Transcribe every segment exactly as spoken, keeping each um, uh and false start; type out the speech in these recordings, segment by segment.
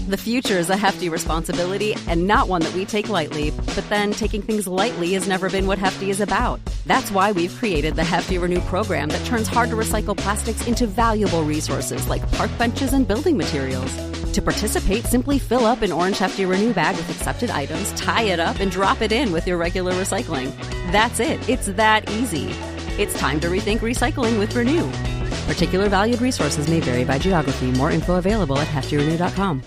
The future is a hefty responsibility and not one that we take lightly, but then taking things lightly has never been what Hefty is about. That's why we've created the Hefty Renew program that turns hard-to-recycle plastics into valuable resources like park benches and building materials. To participate, simply fill up an orange Hefty Renew bag with accepted items, tie it up, and drop it in with your regular recycling. That's it. It's that easy. It's time to rethink recycling with Renew. Particular valued resources may vary by geography. More info available at hefty renew dot com.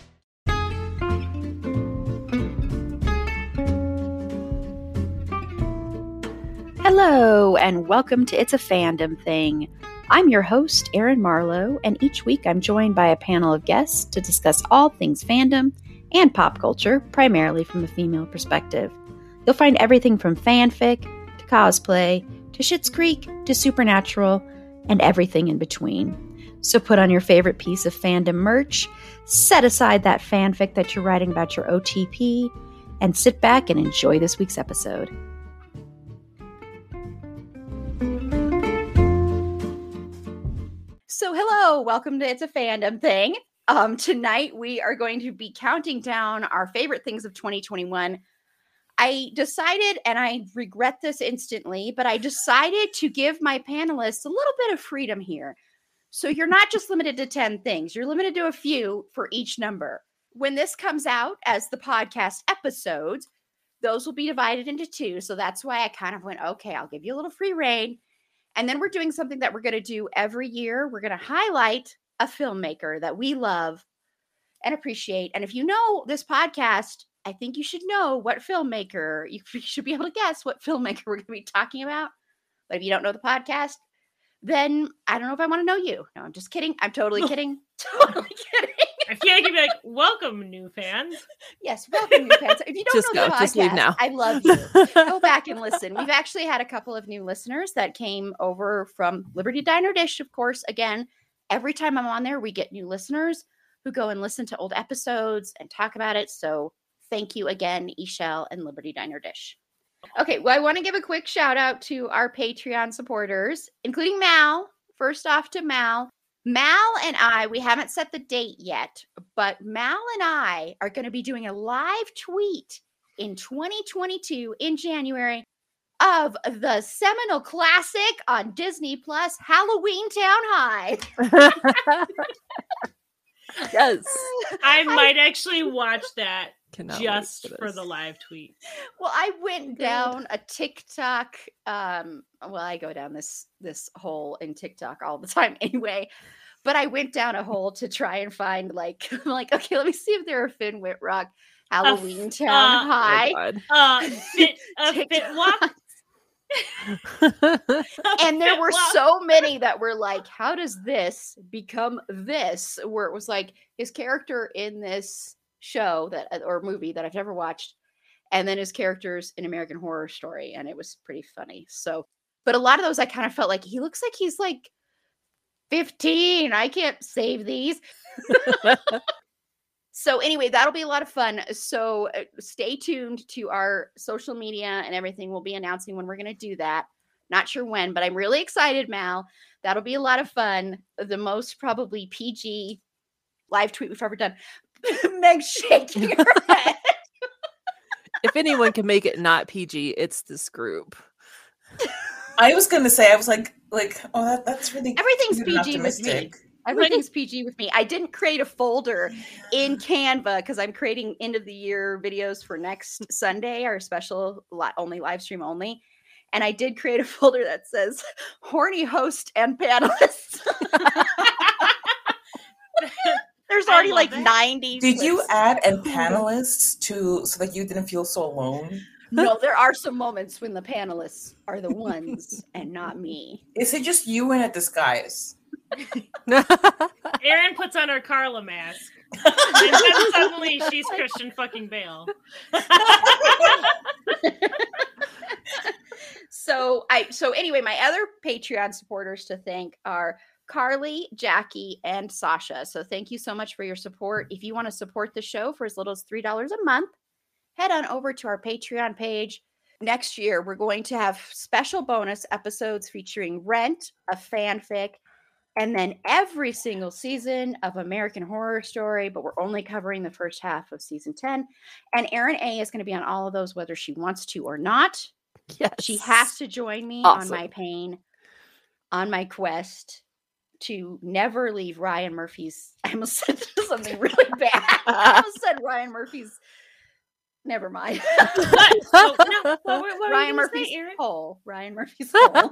Hello, and welcome to It's a Fandom Thing. I'm your host, Erin Marlowe, and each week I'm joined by a panel of guests to discuss all things fandom and pop culture, primarily from a female perspective. You'll find everything from fanfic to cosplay to Schitt's Creek to Supernatural and everything in between. So put on your favorite piece of fandom merch, set aside that fanfic that you're writing about your O T P, and sit back and enjoy this week's episode. So hello, welcome to It's a Fandom Thing. Um, tonight we are going to be counting down our favorite things of twenty twenty-one. I decided, and I regret this instantly, but I decided to give my panelists a little bit of freedom here. So you're not just limited to ten things, you're limited to a few for each number. When this comes out as the podcast episodes, those will be divided into two. So that's why I kind of went, okay, I'll give you a little free rein. And then we're doing something that we're going to do every year. We're going to highlight a filmmaker that we love and appreciate. And if you know this podcast, I think you should know what filmmaker, you should be able to guess what filmmaker we're going to be talking about. But if you don't know the podcast, then I don't know if I want to know you. No, I'm just kidding. I'm totally kidding. Totally kidding. I feel like you'd be like, welcome, new fans. Yes, welcome, new fans. If you don't Just know go. the Just leave podcast, now. I love you. Go back and listen. We've actually had a couple of new listeners that came over from Liberty Diner Dish, of course. Again, every time I'm on there, we get new listeners who go and listen to old episodes and talk about it. So thank you again, Eshel and Liberty Diner Dish. Okay, well, I want to give a quick shout out to our Patreon supporters, including Mal. First off to Mal. Mal and I, we haven't set the date yet, but Mal and I are going to be doing a live tweet in twenty twenty-two in January of the seminal classic on Disney Plus, Halloween Town High. Yes. I might actually watch that Cannot just wait for, this. the live tweet. Well, I went down a TikTok. Um, well, I go down this this hole in TikTok all the time anyway. But I went down a hole to try and find like, I'm like, okay, let me see if there are Finn Whitrock Halloween Uh, Town uh, High. Oh, God. Uh, fit, a fit TikTok. walk. And there were Well- so many that were like, how does this become this? Where it was like his character in this show that or movie that I've never watched, and then his characters in American Horror Story, and it was pretty funny. So, but a lot of those I kind of felt like he looks like he's like fifteen. I can't save these. So anyway, that'll be a lot of fun. So uh, stay tuned to our social media and everything. We'll be announcing when we're going to do that. Not sure when, but I'm really excited, Mal. That'll be a lot of fun. The most probably P G live tweet we've ever done. Meg's shaking her head. If anyone can make it not P G, it's this group. I was gonna say, I was like, like, oh, that, that's really Everything's cute and P G with me. optimistic. Everything's P G with me. I didn't create a folder in Canva because I'm creating end of the year videos for next Sunday, our special li- only live stream only. And I did create a folder that says horny host and panelists. There's I already love like that. ninety. Did you lists. add and panelists to so that you didn't feel so alone? No, there are some moments when the panelists are the ones and not me. Is it just you in a disguise? Erin puts on her Carla mask. And then suddenly she's Christian fucking Bale. So I so anyway, my other Patreon supporters to thank are Carly, Jackie, and Sasha. So thank you so much for your support. If you want to support the show for as little as three dollars a month, head on over to our Patreon page. Next year, we're going to have special bonus episodes featuring Rent, a fanfic, And then every single season of American Horror Story, but we're only covering the first half of season ten. And Erin A is going to be on all of those, whether she wants to or not. Yes. She has to join me Awesome. on my pain, on my quest to never leave Ryan Murphy's. I almost said something really bad. I almost said Ryan Murphy's. Never mind. What? Oh, no. What, what were you Ryan gonna say, Murphy's Erin? hole. Ryan Murphy's hole.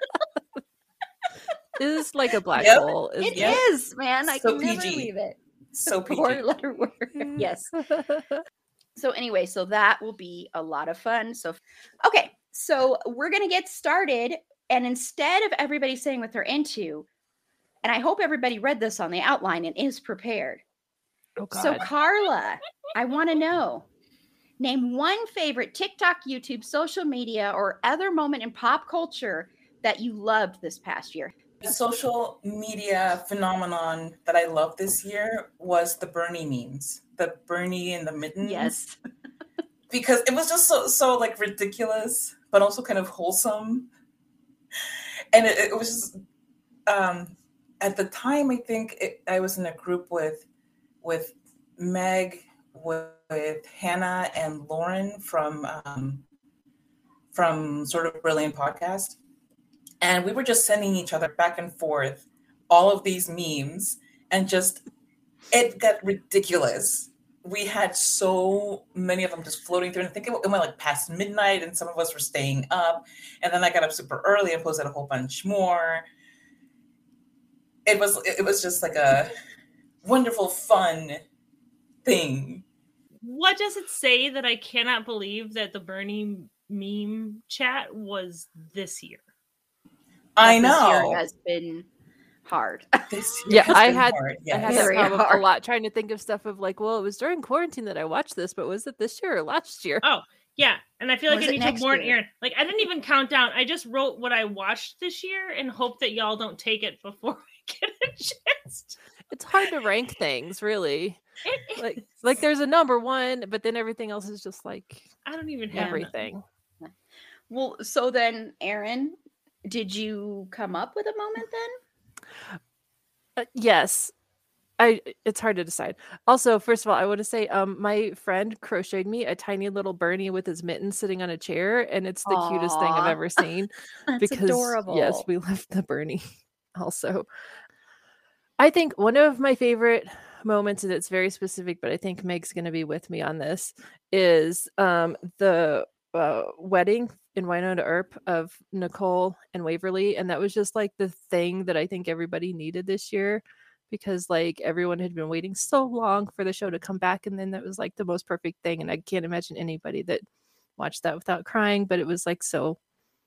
Is like a black Yep. hole. It Isn't Yep. is, man. I So can never P G. leave it. So P G. Four letter word. Yes. So anyway, so that will be a lot of fun. So, okay, so we're going to get started. And instead of everybody saying what they're into, and I hope everybody read this on the outline and is prepared. Oh, So God. Carla, I want to know, name one favorite TikTok, YouTube, social media, or other moment in pop culture that you loved this past year. The social media phenomenon that I loved this year was the Bernie memes, the Bernie and the mittens. Yes. Because it was just so so like ridiculous, but also kind of wholesome. And it, it was just um, at the time, I think it, I was in a group with with Meg, with, with Hannah and Lauren from um, from Sort of Brilliant podcast. And we were just sending each other back and forth all of these memes, and just it got ridiculous. We had so many of them just floating through, and I think it went like past midnight, and some of us were staying up. And then I got up super early and posted a whole bunch more. It was it was just like a wonderful, fun thing. What does it say that I cannot believe that the Bernie meme chat was this year? I This know. year has been hard. This Yeah, has I been had- hard, I yes. had that Very problem a hard. lot trying to think of stuff of like, well, it was during quarantine that I watched this, but was it this year or last year? Oh, yeah. And I feel like Was I it need to next warn year? Erin. Like, I didn't even count down. I just wrote what I watched this year and hope that y'all don't take it before I get a chance. It's hard to rank things, really. It, Like, like, like there's a number one, but then everything else is just like I don't even have none. everything. Well, so then, Erin, did you come up with a moment then? Uh, yes. I it's hard to decide. Also, first of all, I want to say um my friend crocheted me a tiny little Bernie with his mittens sitting on a chair, and it's the cutest thing I've Aw. ever seen. That's because adorable. yes, we love the Bernie also. I think one of my favorite moments, and it's very specific, but I think Meg's going to be with me on this, is um the uh, wedding in Winona Earp of Nicole and Waverly, and that was just like the thing that I think everybody needed this year, because like everyone had been waiting so long for the show to come back, and then that was like the most perfect thing, and I can't imagine anybody that watched that without crying, but it was like so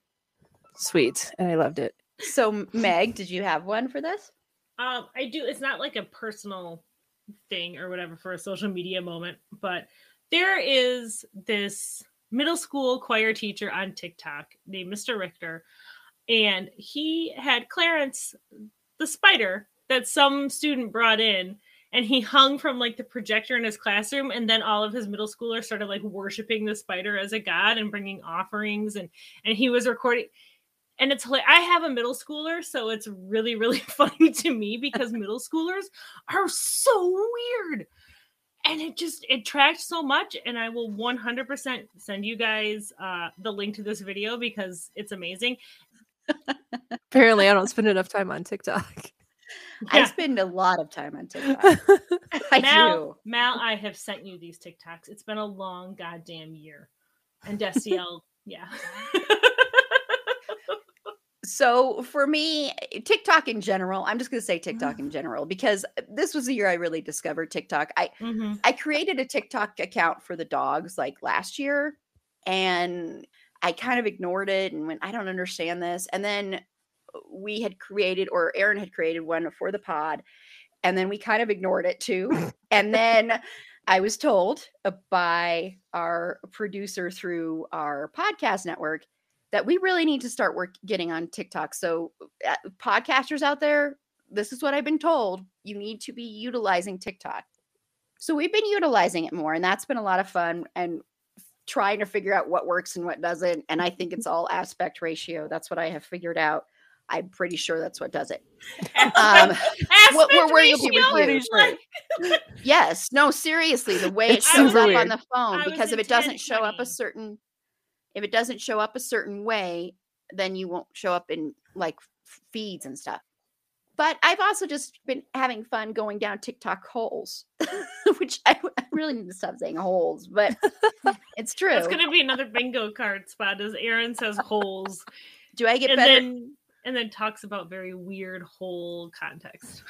sweet and I loved it. So, Meg, did you have one for this? Um, I do. It's not like a personal thing or whatever for a social media moment, but there is this middle school choir teacher on TikTok named Mister Richter, and he had Clarence the spider that some student brought in, and he hung from like the projector in his classroom, and then all of his middle schoolers started like worshiping the spider as a god and bringing offerings, and and he was recording. And it's like, I have a middle schooler, so it's really, really funny to me because middle schoolers are so weird. And it just, it tracked so much. And I will one hundred percent send you guys uh, the link to this video because it's amazing. Apparently I don't spend enough time on TikTok. I Yeah. spend a lot of time on TikTok. I Mal, do. Mal, I have sent you these TikToks. It's been a long goddamn year. And Destiel, yeah. So for me, TikTok in general, I'm just going to say TikTok in general, because this was the year I really discovered TikTok. I, Mm-hmm. I created a TikTok account for the dogs like last year, and I kind of ignored it and went, I don't understand this. And then we had created, or Erin had created one for the pod, and then we kind of ignored it too. And then I was told uh, by our producer through our podcast network that we really need to start work getting on TikTok. So uh, podcasters out there, this is what I've been told. You need to be utilizing TikTok. So we've been utilizing it more, and that's been a lot of fun, and trying to figure out what works and what doesn't. And I think it's all aspect ratio. That's what I have figured out. I'm pretty sure that's what does it. Aspect, Um, aspect what- where- where you'll be ratio, reviewed. like- Yes, no, seriously, the way it It's shows super up weird. on the phone, I was because if in it doesn't show up a ten twenty. certain, if it doesn't show up a certain way, then you won't show up in like f- feeds and stuff. But I've also just been having fun going down TikTok holes, which I, I really need to stop saying holes, but it's true. That's gonna be another bingo card spot as Aaron says holes. Do I get and better? then and then talks about very weird hole context.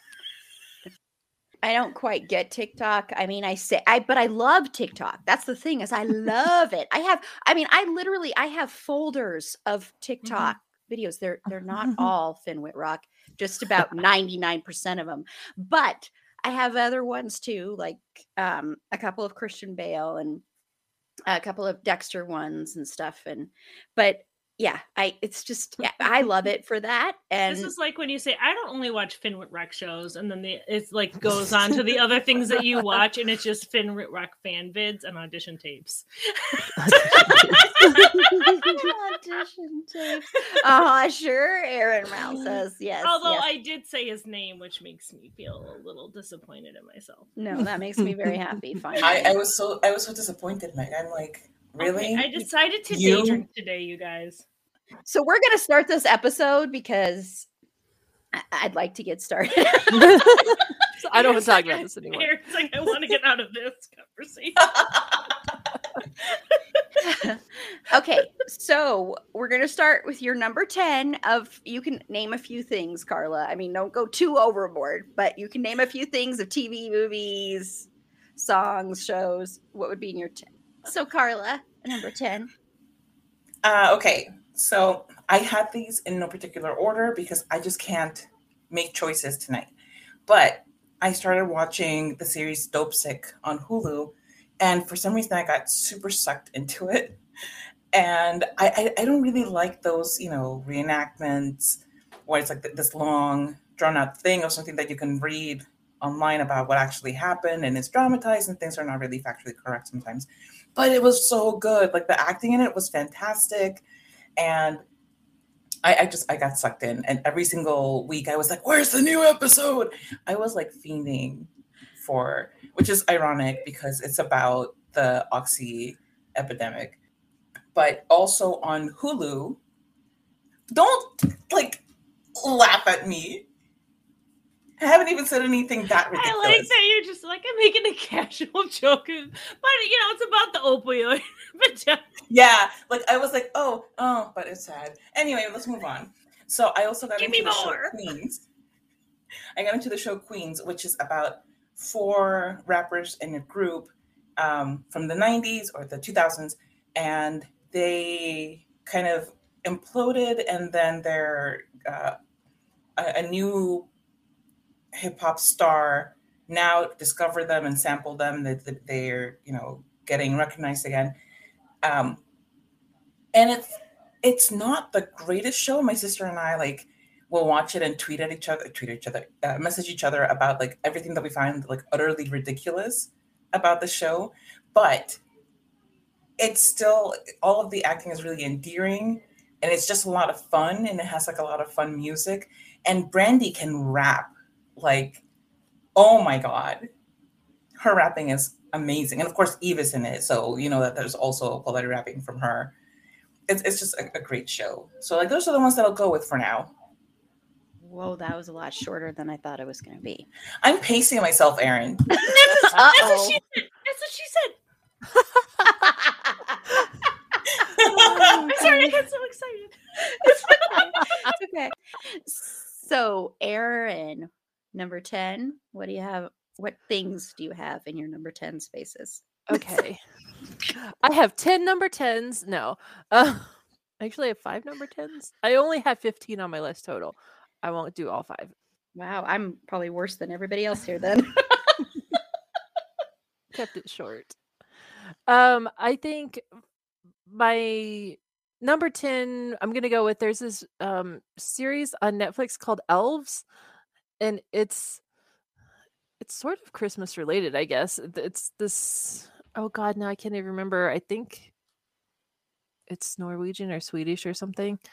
I don't quite get TikTok. I mean, I say I, but I love TikTok. That's the thing is I love it. I have, I mean, I literally, I have folders of TikTok videos. They're, they're not all Finn Whitrock, just about ninety-nine percent of them, but I have other ones too, like um, a couple of Christian Bale and a couple of Dexter ones and stuff. And, but yeah, I, it's just, yeah, I love it for that. And This is like when you say, I don't only watch Finn Whitrock shows, and then the, it's like goes on to the other things that you watch, and it's just Finn Whitrock fan vids and audition tapes. audition tapes. Oh, sure. Aaron Mal says yes. Although yes. I did say his name, which makes me feel a little disappointed in myself. No, that makes me very happy. Finally. I, I was so I was so disappointed, Meg. I'm like, really? Okay, I decided to You? day drink today, you guys. So we're gonna start this episode because I- I'd like to get started. I don't want Aaron's to talk like, about this anymore. Aaron's like, I want to get out of this conversation. Okay, so we're gonna start with your number ten of you can name a few things, Carla. I mean, don't go too overboard, but you can name a few things of T V, movies, songs, shows. What would be in your ten? So Carla, number ten. Uh, okay, so I had these in no particular order because I just can't make choices tonight. But I started watching the series Dope Sick on Hulu, and for some reason I got super sucked into it. And I, I, I don't really like those, you know, reenactments where it's like th- this long, drawn out thing or something that you can read online about what actually happened, and it's dramatized and things are not really factually correct sometimes. But it was so good. Like the acting in it was fantastic. And I, I just, I got sucked in. And every single week I was like, where's the new episode? I was like fiending for, which is ironic because it's about the Oxy epidemic. But also on Hulu, don't like laugh at me. I haven't even said anything that ridiculous. I like that you're just like, I'm making a casual joke, but you know, it's about the opioid epidemic. Yeah, like I was like, oh, oh, but it's sad. Anyway, let's move on. So I also got Give into me the more. show Queens. I got into the show Queens, which is about four rappers in a group um, from the nineties or the two thousands, and they kind of imploded, and then they're uh, a, a new hip hop star now discover them and sample them. That they, they're you know getting recognized again. Um, and it's it's not the greatest show. My sister and I like will watch it and tweet at each other, tweet at each other, uh, message each other about like everything that we find like utterly ridiculous about the show. But it's still all of the acting is really endearing, and it's just a lot of fun, and it has like a lot of fun music. And Brandy can rap like, oh my god, her rapping is amazing. And of course Eve is in it, so you know that there's also quality rapping from her. It's it's just a, a great show. So like those are the ones that I'll go with for now. Whoa, that was a lot shorter than I thought it was going to be. I'm pacing myself, Erin. That's, that's what Uh-oh. she said. That's what she said. Oh, I'm sorry, I got so excited. It's okay. So, Aaron, number ten, what do you have? What things do you have in your number ten spaces? Okay. I have ten number tens. No. Uh, actually, I have five number tens. I only have fifteen on my list total. I won't do all five. Wow, I'm probably worse than everybody else here then. Kept it short. Um, I think my number ten, I'm gonna go with there's this um series on Netflix called Elves, and it's it's sort of Christmas related, I guess. It- It's this oh god, now I can't even remember. I think it's Norwegian or Swedish or something.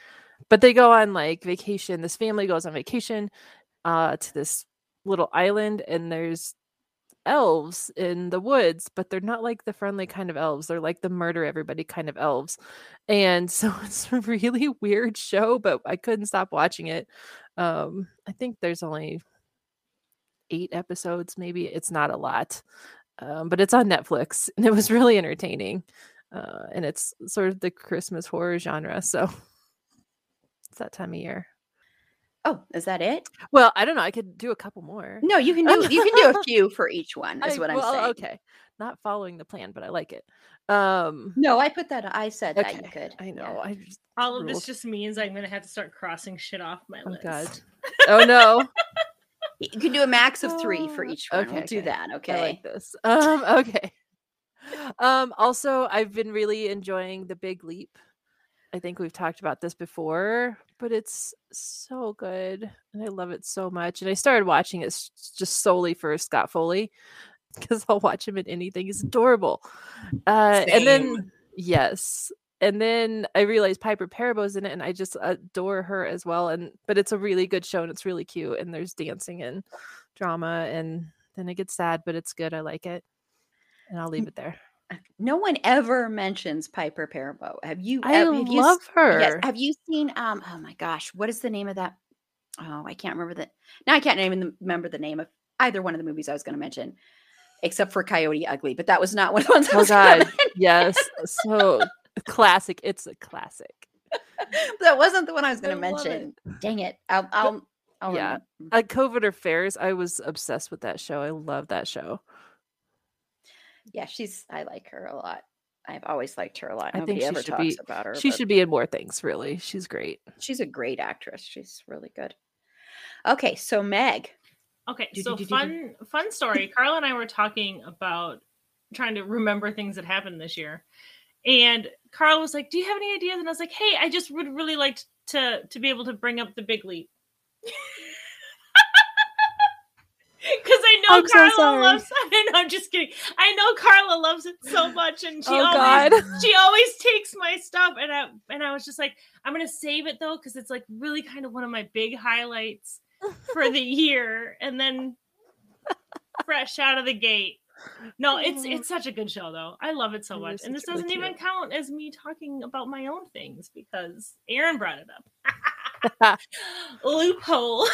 but they go on like vacation. This family goes on vacation uh, to this little island, and there's elves in the woods, but they're not like the friendly kind of elves. They're like the murder everybody kind of elves. And so it's a really weird show, but I couldn't stop watching it. Um, I think there's only eight episodes, maybe. It's not a lot. Um, but it's on Netflix, and it was really entertaining. Uh, and it's sort of the Christmas horror genre, so it's that time of year. Oh, is that it? Well, I don't know. I could do a couple more. No, you can do you can do a few for each one. Is I, what I'm well, saying. Okay, not following the plan, but I like it. Um, no, I put that. I said okay. that you could. I know. Yeah. I just, All of rules. this just means I'm gonna have to start crossing shit off my Oh list. God. Oh no. You can do a max of three for each one. Okay, we'll do okay. that. Okay. I like this. Um, okay. Um, also, I've been really enjoying The Big Leap. I think we've talked about this before, but it's so good, and I love it so much. And I started watching it s- just solely for Scott Foley because I'll watch him in anything. He's adorable. Uh, and then Same. yes, and then I realized Piper Parabo's in it, and I just adore her as well. And but it's a really good show, and it's really cute, and there's dancing and drama, and then it gets sad, but it's good. I like it, and I'll leave it there. No one ever mentions Piper Perabo. Have you? I have, have you love s- her. Yes. Have you seen? Um. Oh my gosh, what is the name of that? Oh, I can't remember the. Now I can't even remember the name of either one of the movies I was going to mention, except for Coyote Ugly. But that was not one of the ones. I Oh was gonna God, mention. yes, so classic. It's a classic. That wasn't the one I was going I to love mention. Dang it! I'll. I'll. I'll Yeah. remember. Like Covert Affairs, I was obsessed with that show. I love that show. Yeah, she's. I like her a lot. I've always liked her a lot. I Nobody think she ever should talks be- about her. She but should be in more things, really. She's great. She's a great actress. She's really good. Okay, so Meg. Okay, Do, so do, do, do, fun fun story. Carla and I were talking about trying to remember things that happened this year. And Carla was like, "Do you have any ideas?" And I was like, "Hey, I just would really like to to be able to bring up The Big Leap." Because I know I'm so Carla sorry. loves I know, I'm just kidding. I know Carla loves it so much, and she Oh, always God. she always takes my stuff, and I and I was just like, I'm gonna save it though, because it's like really kind of one of my big highlights for the year, and then fresh out of the gate. No, it's it's such a good show though. I love it so It much, is and this such really doesn't even cute. count as me talking about my own things because Aaron brought it up. Loophole.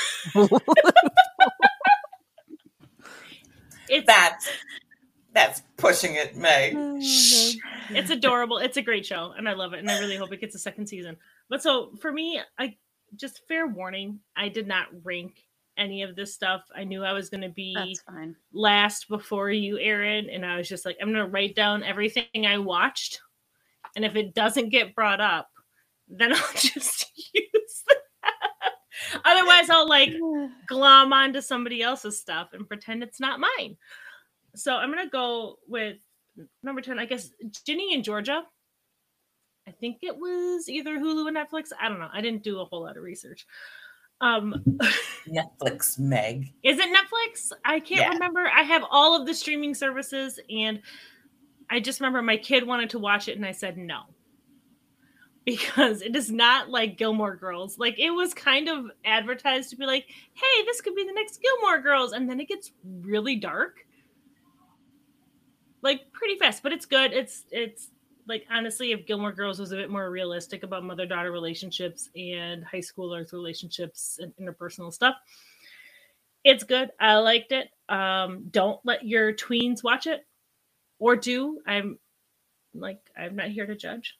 It's That's that's pushing it, Meg. Oh, it's adorable. It's a great show, and I love it, and I really hope it gets a second season. But so for me, I just fair warning, I did not rank any of this stuff. I knew I was going to be That's fine. last before you, Aaron, and I was just like, I'm going to write down everything I watched, and if it doesn't get brought up, then I'll just use that. Otherwise, I'll like glom onto somebody else's stuff and pretend it's not mine. So I'm going to go with number ten, I guess, Ginny and Georgia. I think it was either Hulu or Netflix. I don't know. I didn't do a whole lot of research. Um, Netflix, Meg. is it Netflix? I can't Yeah. remember. I have all of the streaming services, and I just remember my kid wanted to watch it, and I said no. Because it is not like Gilmore Girls. Like, it was kind of advertised to be like, hey, this could be the next Gilmore Girls. And then it gets really dark. Like, pretty fast. But it's good. It's, it's like, honestly, if Gilmore Girls was a bit more realistic about mother-daughter relationships and high schoolers' relationships and interpersonal stuff, it's good. I liked it. Um, don't let your tweens watch it. Or do. I'm, like, I'm not here to judge.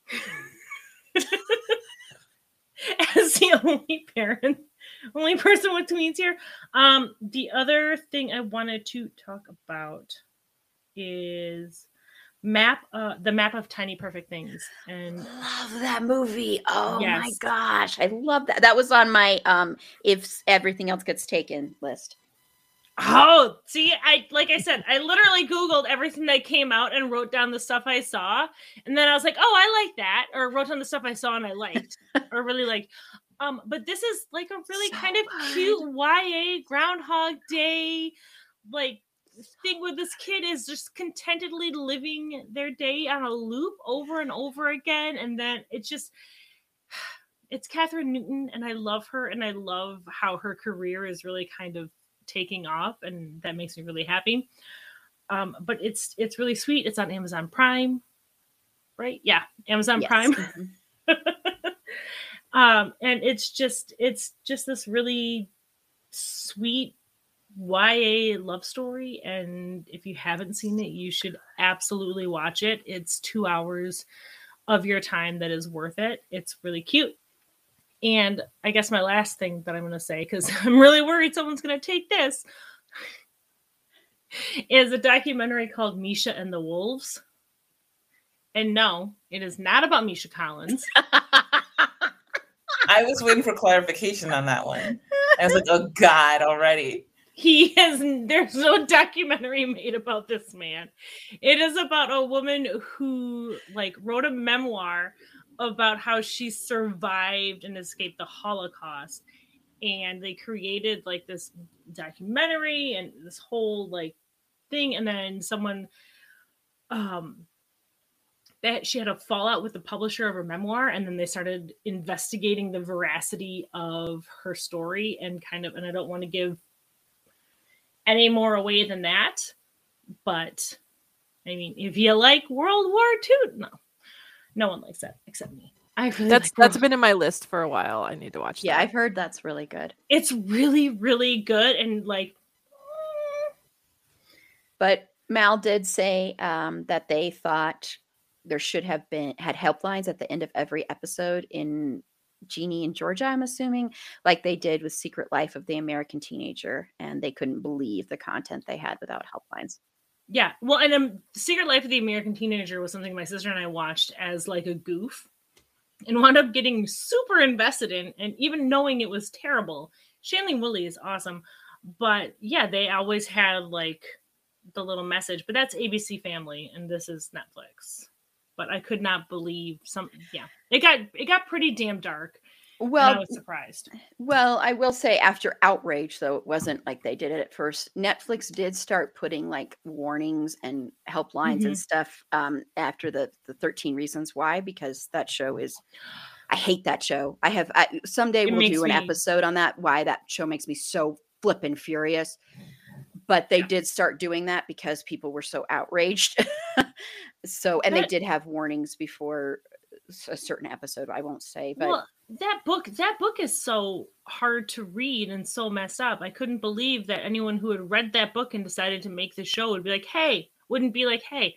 As the only parent, only person with tweens here. Um, the other thing I wanted to talk about is map, uh, the map of Tiny Perfect Things, and Love that movie. Oh my Yes. gosh. I love that. That was on my um if everything else gets taken list. oh, see, I like I said, I literally Googled everything that came out and wrote down the stuff I saw, and then I was like, oh, I like that, or wrote down the stuff I saw and I liked, or really liked. Um, but this is like a really So kind of good. cute Y A Groundhog Day, like thing where this kid is just contentedly living their day on a loop over and over again, and then it's just it's Catherine Newton, and I love her, and I love how her career is really kind of taking off, and that makes me really happy. Um, but it's it's really sweet. It's on Amazon Prime, right? Yeah, Amazon Yes. Prime. Mhm. um, and it's just it's just this really sweet Y A love story, and if you haven't seen it, you should absolutely watch it. It's two hours of your time that is worth it. It's really cute. And I guess my last thing that I'm going to say, because I'm really worried someone's going to take this, is a documentary called Misha and the Wolves. And no, it is not about Misha Collins. I was waiting for clarification on that one. I was like, oh God, already. He has, there's no documentary made about this man. It is about a woman who like wrote a memoir about how she survived and escaped the Holocaust. And they created like this documentary and this whole like thing. And then someone, um, that she had a fallout with the publisher of her memoir, and then they started investigating the veracity of her story and kind of, and I don't want to give any more away than that, but I mean, if you like World War Two, no, no one likes that except me. I really That's like that's World- been in my list for a while. I need to watch Yeah, that. I've heard that's really good. It's really, really good, and like, But Mal did say um, that they thought there should have been had helplines at the end of every episode in Jeannie and Georgia, I'm assuming, like they did with Secret Life of the American Teenager, and they couldn't believe the content they had without helplines. yeah. Well, and um, Secret Life of the American Teenager was something my sister and I watched as like a goof, and wound up getting super invested in, and even knowing it was terrible. Shailene Woodley is awesome, but yeah, they always had like the little message. But that's A B C Family, and this is Netflix. But I could not believe some. Yeah, it got it got pretty damn dark. Well, and I was surprised. Well, I will say after Outrage, though, it wasn't like they did it at first. Netflix did start putting like warnings and helplines Mhm. and stuff um, after the the thirteen Reasons Why, because that show is, I hate that show. I have, I, someday It we'll makes do an me- episode on that, why that show makes me so flippin' furious. But they Yeah. did start doing that because people were so outraged. So, and they That- did have warnings before a certain episode, I won't say, but well, that book that book is so hard to read and so messed up. I couldn't believe that anyone who had read that book and decided to make the show would be like, hey, wouldn't be like, hey,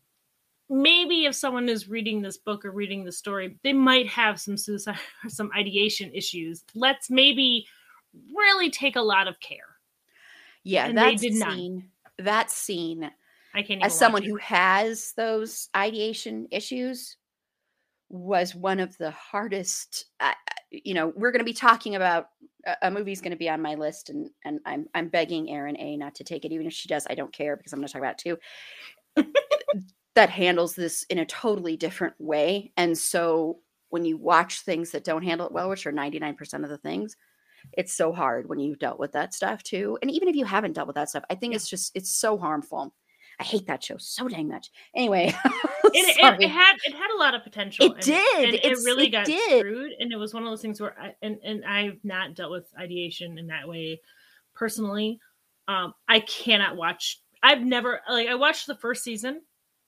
maybe if someone is reading this book or reading the story, they might have some suicide or some ideation issues. Let's maybe really take a lot of care. yeah, And they that did not. scene, that scene, I can't even as someone watch who it. has those ideation issues, was one of the hardest. Uh, you know, we're going to be talking about a, a movie's going to be on my list, and and I'm I'm begging Erin A not to take it, even if she does. I don't care because I'm going to talk about it too. That handles this in a totally different way, and so when you watch things that don't handle it well, which are ninety-nine percent of the things, it's so hard when you've dealt with that stuff too. And even if you haven't dealt with that stuff, I think Yeah. it's just it's so harmful. I hate that show so dang much. Anyway, It, it, sorry. it had it had a lot of potential. It and, did. and it It's- really it got did. screwed. And it was one of those things where, I, and and I've not dealt with ideation in that way personally. Um, I cannot watch. I've never like I watched the first season.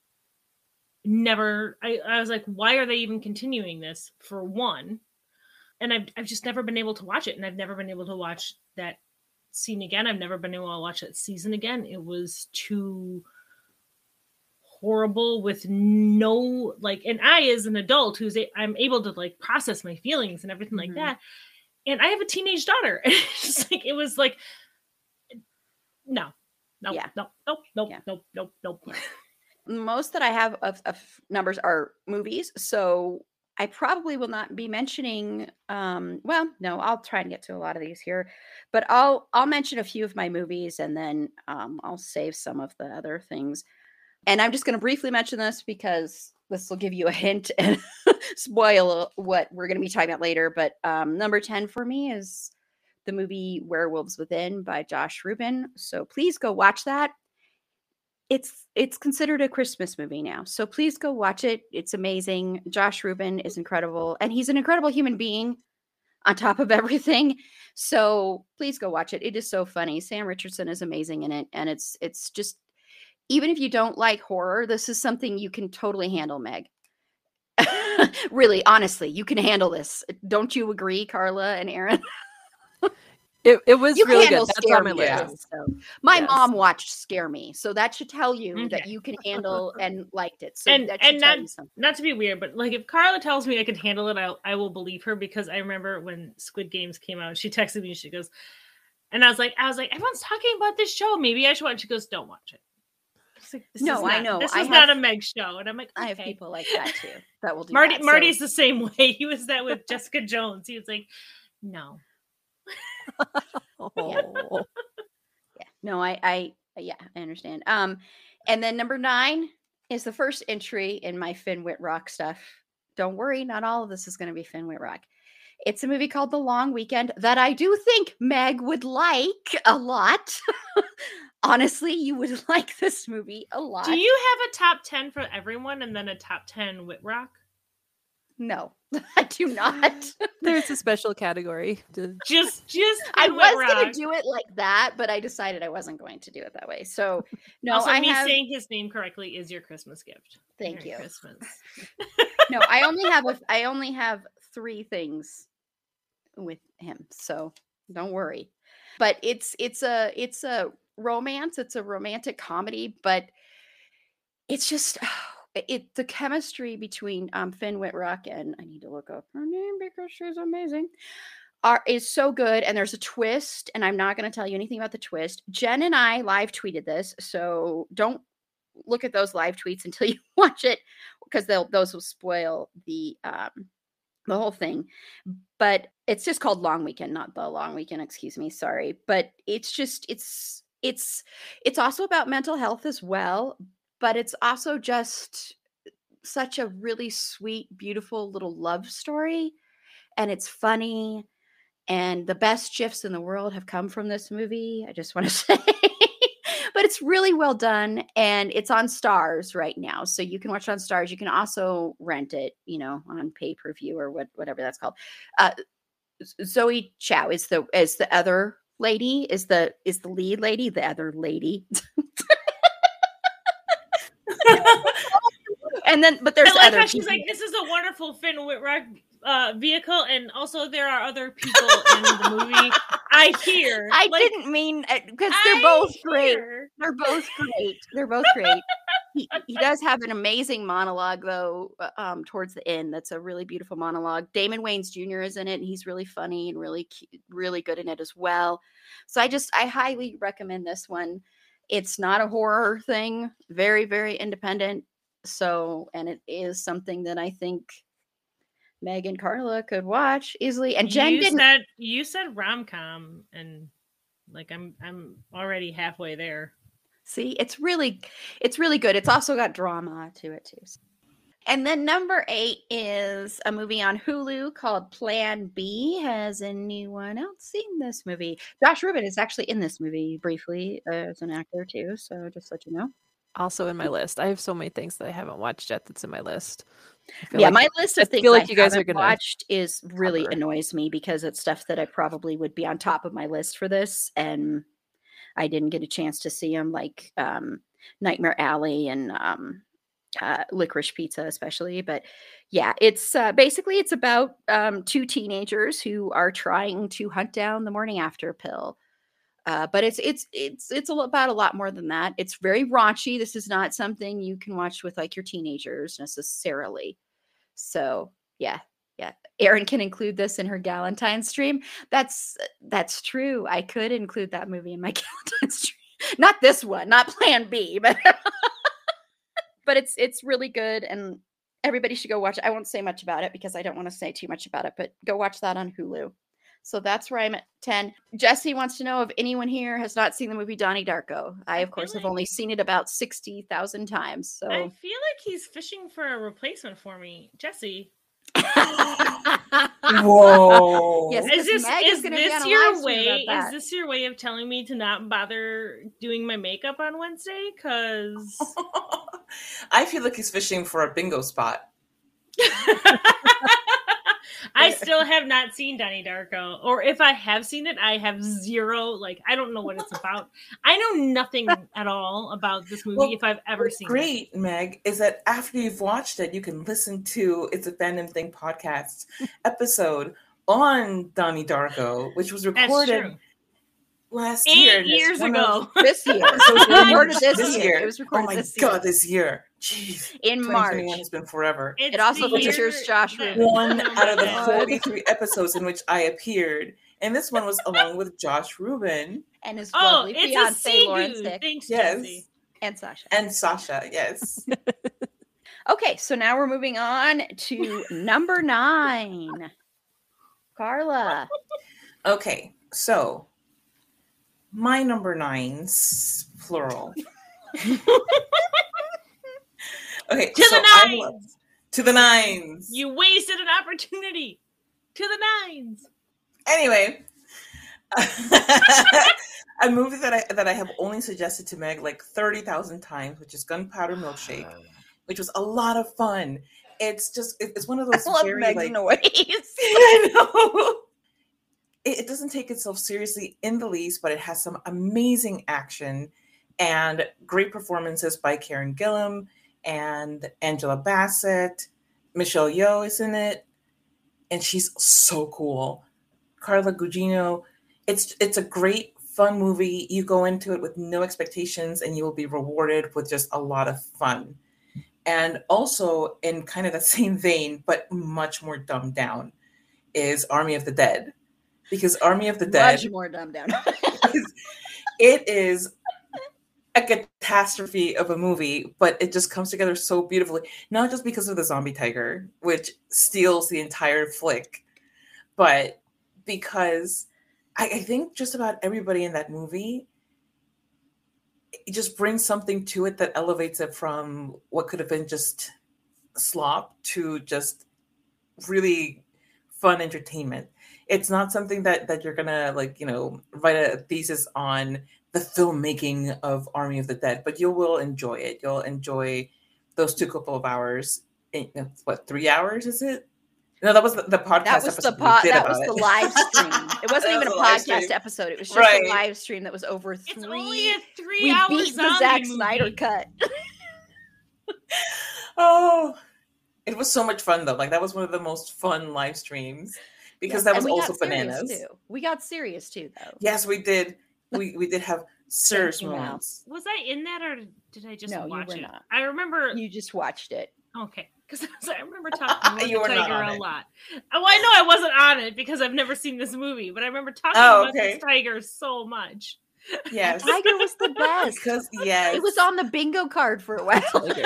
Never. I I was like, why are they even continuing this? For one, and I've I've just never been able to watch it, and I've never been able to watch that scene again. I've never been able to watch that season again. It was too horrible with no like, and I as an adult who's a, I'm able to like process my feelings and everything like Mhm. that, and I have a teenage daughter. And it's just like it was like no no Yeah. no nope nope Yeah. nope nope nope Most that I have of, of numbers are movies, so I probably will not be mentioning. Um, well, no, I'll try and get to a lot of these here, but I'll I'll mention a few of my movies, and then um, I'll save some of the other things. And I'm just going to briefly mention this because this will give you a hint and spoil what we're going to be talking about later. But um, number ten for me is the movie Werewolves Within by Josh Rubin. So please go watch that. it's it's considered a Christmas movie now. So please go watch it. It's amazing. Josh Rubin is incredible, and he's an incredible human being on top of everything. So please go watch it. It is so funny. Sam Richardson is amazing in it, and it's it's just, even if you don't like horror, this is something you can totally handle, Meg. Really, honestly, you can handle this. Don't you agree, Carla and Aaron? It it was You really handle good. That's on my scare list. me. So my Yes. mom watched Scare Me, so that should tell you that Okay. you can handle and liked it. So And- that should and tell not- you something. Not to be weird, but like if Carla tells me I can handle it, I I will believe her, because I remember when Squid Games came out, she texted me, she goes, and I was like, I was like, everyone's talking about this show. Maybe I should watch it. She goes, don't watch it. It's like, this No, is I not- know. This I is have- not a Meg show. And I'm like, I have okay. people like that too. That will do Marty that. So- Marty's the same way. He was that with Jessica Jones. He was like, no. Oh. Yeah. No, I, I, yeah, I understand. Um, and then number nine is the first entry in my Finn Wittrock stuff. Don't worry, not all of this is going to be Finn Wittrock. It's a movie called The Long Weekend that I do think Meg would like a lot. Honestly, you would like this movie a lot. Do you have a top ten for everyone and then a top ten Whitrock? No, I do not. There's a special category. to- Just, just I Finn was going Wittrock. to do it like that, but I decided I wasn't going to do it that way. So, no, also, I me have. saying his name correctly is your Christmas gift. Thank Merry you. Christmas. No, I only have a. I only have three things with him, so don't worry. But it's it's a it's a romance. It's a romantic comedy, but it's just it the chemistry between um Finn Wittrock and I need to look up her name because she's amazing. Are is so good, and there's a twist, and I'm not going to tell you anything about the twist. Jen and I live tweeted this, so don't look at those live tweets until you watch it, because they'll those will spoil the um the whole thing. But it's just called Long Weekend, not The Long Weekend, excuse me, sorry. But it's just it's it's it's also about mental health as well, but it's also just such a really sweet, beautiful little love story, and it's funny, and the best gifs in the world have come from this movie, I just want to say. But it's really well done, and it's on Stars right now, so you can watch it on Stars. You can also rent it, you know, on pay-per-view or what, whatever that's called. Uh, Zoe Chow is the is the other lady, is the is the lead lady, the other lady. And then, but there's I like other how she's people. like, this is a wonderful Finn Wittrock uh, vehicle, and also there are other people in the movie. I hear. I Like, didn't mean because I they're both great. hear. They're both great. They're both great. he, he does have an amazing monologue though, uh, um, towards the end. That's a really beautiful monologue. Damon Wayans Junior is in it, and he's really funny and really, cu- really good in it as well. So I just, I highly recommend this one. It's not a horror thing. Very, very independent. So, and it is something that I think Meg and Carla could watch easily. And Jen you didn't. said you said rom com, and like I'm I'm already halfway there. See, it's really, it's really good. It's also got drama to it too. And then number eight is a movie on Hulu called Plan B. Has anyone else seen this movie? Josh Rubin is actually in this movie briefly uh, as an actor too. So just let you know. Also in my list. I have so many things that I haven't watched yet that's in my list. I feel Yeah, like my list of I things feel like I you guys are haven't gonna watched is really cover. annoys me because it's stuff that I probably would be on top of my list for this, and I didn't get a chance to see them, like um, Nightmare Alley and um, uh, Licorice Pizza, especially. But yeah, it's uh, basically it's about um, two teenagers who are trying to hunt down the morning after pill. Uh, but it's it's it's it's a lo- about a lot more than that. It's very raunchy. This is not something you can watch with like your teenagers necessarily. So yeah, yeah. Erin can include this in her Galentine stream. That's that's true. I could include that movie in my Galentine stream. Not this one, not Plan B, but but it's it's really good, and everybody should go watch it. I won't say much about it because I don't want to say too much about it, but go watch that on Hulu. So that's where I'm at ten. Jesse wants to know if anyone here has not seen the movie Donnie Darko. I, of I course, feel have like- only seen it about sixty thousand times. So I feel like he's fishing for a replacement for me, Jesse. Whoa. Yes. Is this Meg is is gonna be on this a your live stream way? about Is that. this your way of telling me to not bother doing my makeup on Wednesday? Because I feel like he's fishing for a bingo spot. I still have not seen Donnie Darko, or if I have seen it, I have zero. Like, I don't know what it's about. I know nothing at all about this movie. Well, if I've ever What's seen great, Meg, is that after you've watched it, you can listen to It's a Fandom Thing podcast episode on Donnie Darko, which was it, that's recorded true. last year. Eight and it's years one ago. of- This year. So it's It was recorded released this, this year. year. It was Oh recorded my this year. god, this year. Jeez. In twenty March. twenty-one has been forever. It's It also the features year Josh that- Rubin. One Oh out of the my God. forty-three episodes in which I appeared. And this one was along with Josh Rubin And his Oh, lovely it's a fiance sea Lauren dude. Stick Thanks, Yes. Jesse. and Sasha. and Sasha. Yes. Okay, so now we're moving on to number nine. Carla. Okay, so my number nines, plural. Okay, To so the I nines! love- to the nines. You wasted an opportunity. To the nines. Anyway, a movie that I that I have only suggested to Meg like thirty thousand times, which is Gunpowder Milkshake, which was a lot of fun. It's just it- it's one of those I love very Meg's like noise. I know. It, it doesn't take itself seriously in the least, but it has some amazing action and great performances by Karen Gillan and Angela Bassett. Michelle Yeoh is in it, and she's so cool. Carla Gugino. It's it's a great, fun movie. You go into it with no expectations, and you will be rewarded with just a lot of fun. And also, in kind of the same vein, but much more dumbed down, is Army of the Dead. Because Army of the Dead, Much more dumbed down. is- it is a catastrophe of a movie, but it just comes together so beautifully. Not just because of the zombie tiger, which steals the entire flick, but because I, I think just about everybody in that movie, it just brings something to it that elevates it from what could have been just slop to just really fun entertainment. It's not something that that you're gonna like, you know, write a thesis on the filmmaking of Army of the Dead, but you will enjoy it. You'll enjoy those two couple of hours. In, what, three hours is it? No, that was the, the podcast That was the episode we pod. did That about was it. the live stream. It wasn't That even a was a live podcast stream. episode. It was just Right. a live stream that was over three. It's only a we three-hour beat the zombie Zack movie. Snyder cut. Oh, it was so much fun though. Like that was one of the most fun live streams because Yes, that and was we also got serious, bananas. Too. We got serious too, though. Yes, we did. We we did have serious you, Mal. moments. Was I in that, or did I just No, you watch were it? not. I remember. You just watched it. Okay, because I remember talking about You the were not tiger on a it. lot. Oh, I know I wasn't on it because I've never seen this movie, but I remember talking Oh, about okay. this tiger so much. Yes, Tiger was the best. because yes, It was on the bingo card for a while.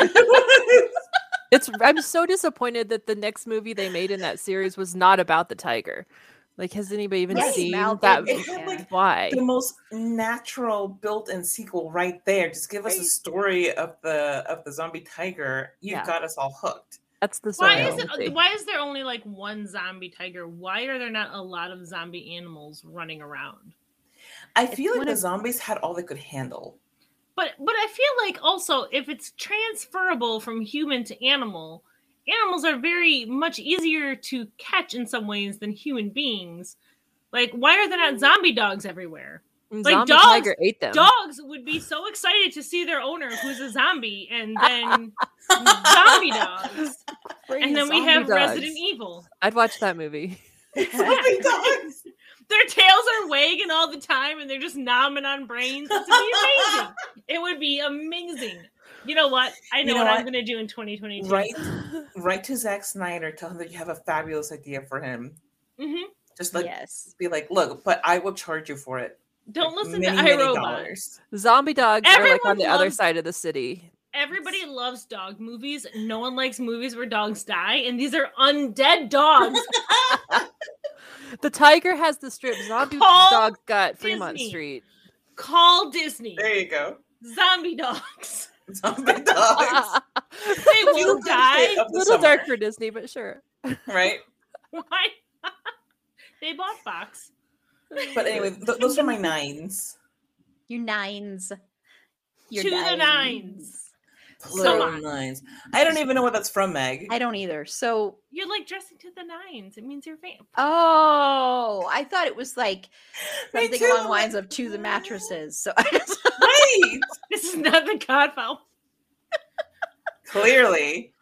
It's I'm so disappointed that the next movie they made in that series was not about the tiger. Like, has anybody even Yes, seen Mal that? did. It had, like, Why? the most natural built-in sequel right there. Just give us a Right. story of the of the zombie tiger. You've Yeah. got us all hooked. That's the Why story. is I wanna it? see. Why is there only like one zombie tiger? Why are there not a lot of zombie animals running around? I It's feel like one the of- zombies had all they could handle. But but I feel like also if it's transferable from human to animal, animals are very much easier to catch in some ways than human beings. Like, why are there not zombie dogs everywhere? And like, zombie dogs- tiger ate them. Dogs would be so excited to see their owner who's a zombie, and then zombie dogs. Crazy And then we zombie have dogs. Resident Evil. I'd watch that movie. Zombie dogs. Their tails are wagging all the time and they're just nomming on brains. It would be amazing. It would be amazing. You know what? I know, You know what, I'm what? going to do in twenty twenty-two. Right, right to Zack Snyder. Tell him that you have a fabulous idea for him. hmm Just like Yes. be like, look, but I will charge you for it. Don't Like, listen many, to many iRobot. dollars. Zombie dogs are like Everyone on the other loves- side of the city. Everybody loves dog movies. No one likes movies where dogs die, and these are undead dogs. The tiger has the strip. Zombie Call dogs got Fremont Disney. Street. Call Disney. There you go. Zombie dogs. Zombie dogs. They You you die? Of the A little summer, dark for Disney, but sure. right? Why? They bought Fox. But anyway, th- those are my nines. Your nines. Your To the nines. Plural So- nines. I don't even know what that's from, Meg. I don't either. So, You're like dressing to the nines. It means you're vamp. oh, I thought it was like Me something too, along I'm the lines like, of to the mattresses. So I just Right. This is not the Godfather. Clearly.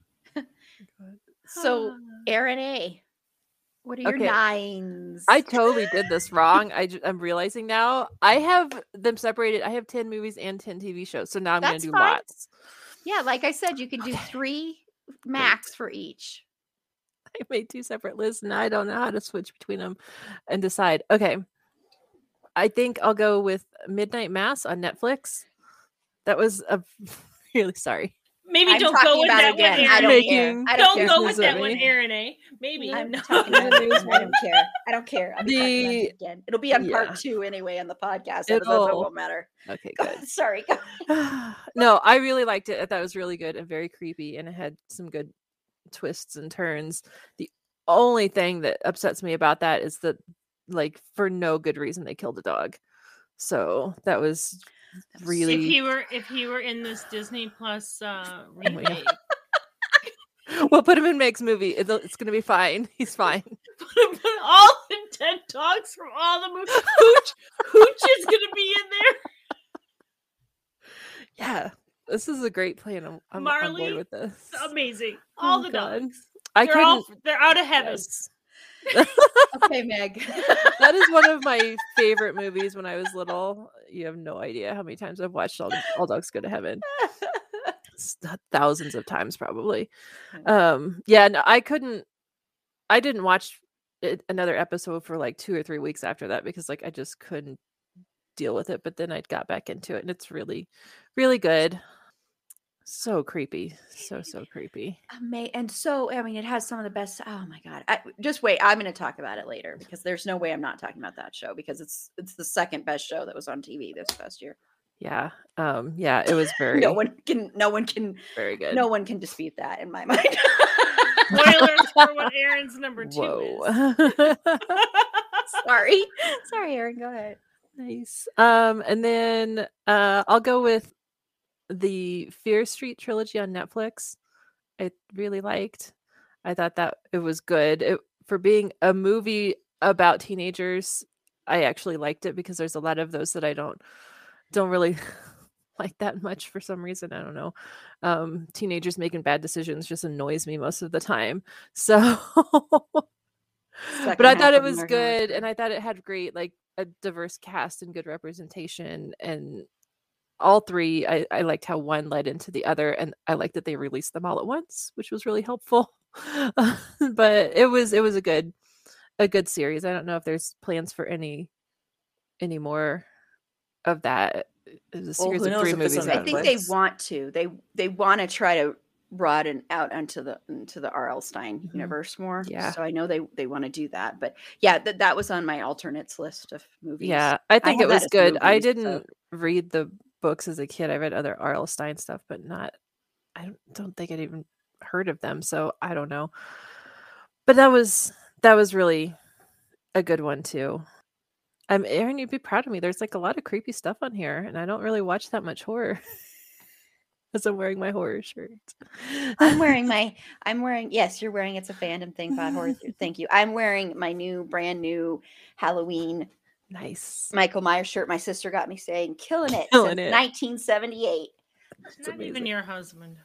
so Aaron A. What are your Okay. nines? I totally did this wrong. I ju- I'm realizing now. I have them separated. I have ten movies and ten T V shows. So now I'm going That's to do fine. lots. Yeah, like I said, you can do Okay. three max for each. I made two separate lists and I don't know how to switch between them and decide. Okay. I think I'll go with Midnight Mass on Netflix. That was a really sorry. Maybe I'm don't talking go with about that it one, again. I Aaron. don't Making- care. I don't, Don't care. go News with that at one, me. Aaron A. Maybe. I'm No. talking about it. I don't care. I don't care. I'm talking about The- it again. It'll be on yeah. part two anyway on the podcast. Episode, so it It'll- won't matter. Okay, Go- good. Sorry. go- No, I really liked it. I thought it was really good and very creepy, and it had some good twists and turns. The only thing that upsets me about that is that, like, for no good reason, they killed a dog. So that was really. If he were if he were in this Disney Plus uh my God. remake, We'll put him in Meg's movie. It's, it's gonna be fine. He's fine. put all the dead dogs from all the movies. Hooch, Hooch is gonna be in there. Yeah, this is a great plan. I'm, I'm on board Marley, with this. Amazing. All Oh, the God. dogs. I They're all couldn't. they're out of heaven. Yes. Okay, Meg. That is one of my favorite movies when I was little. You have no idea how many times I've watched All, All Dogs Go to Heaven. S- Thousands of times, probably. Um, yeah, no, I couldn't. I didn't watch it, another episode for like two or three weeks after that because, like, I just couldn't deal with it. But then I got back into it, and it's really, really good. So creepy, so so creepy. Ama- and so, I mean, it has some of the best. Oh my god! I, just wait. I'm going to talk about it later because there's no way I'm not talking about that show because it's it's the second best show that was on T V this past year. Yeah, um, yeah, it was very, No one can. No one can. very good. No one can dispute that in my mind. Spoilers for what Aaron's number two Whoa. is. Sorry, sorry, Aaron. Go ahead. Nice. Um, and then uh, I'll go with the Fear Street trilogy on Netflix. I really liked. I thought that it was good. It, for being a movie about teenagers, I actually liked it because there's a lot of those that I don't don't really like that much for some reason. I don't know. Um, teenagers making bad decisions just annoys me most of the time. So but Second I half thought it of was Nerd Hog. good, and I thought it had great, like, a diverse cast and good representation, and all three. I, I liked how one led into the other, and I liked that they released them all at once, which was really helpful. But it was it was a good a good series. I don't know if there's plans for any any more of that. It was a Well, series who of knows three if it's movies. on I think they Netflix. want to. They they want to try to broaden out into the into the R L. Stein Mhm. universe more. Yeah. So I know they they want to do that. But yeah, that that was on my alternates list of movies. Yeah, I think have it that was as good. I movies, so- didn't read the books as a kid. I read other R L. Stein stuff, but not. I don't, don't think I'd even heard of them, so I don't know. But that was that was really a good one too. Um, Aaron, you'd be proud of me. There's like a lot of creepy stuff on here, and I don't really watch that much horror. Because I'm wearing my horror shirt. I'm wearing my I'm wearing yes, you're wearing it's a fandom thing, Pod Horror. Thank you. I'm wearing my new brand new Halloween Nice. Michael Myers shirt. My sister got me saying killing it Killing since it. nineteen seventy-eight. It's not even your husband.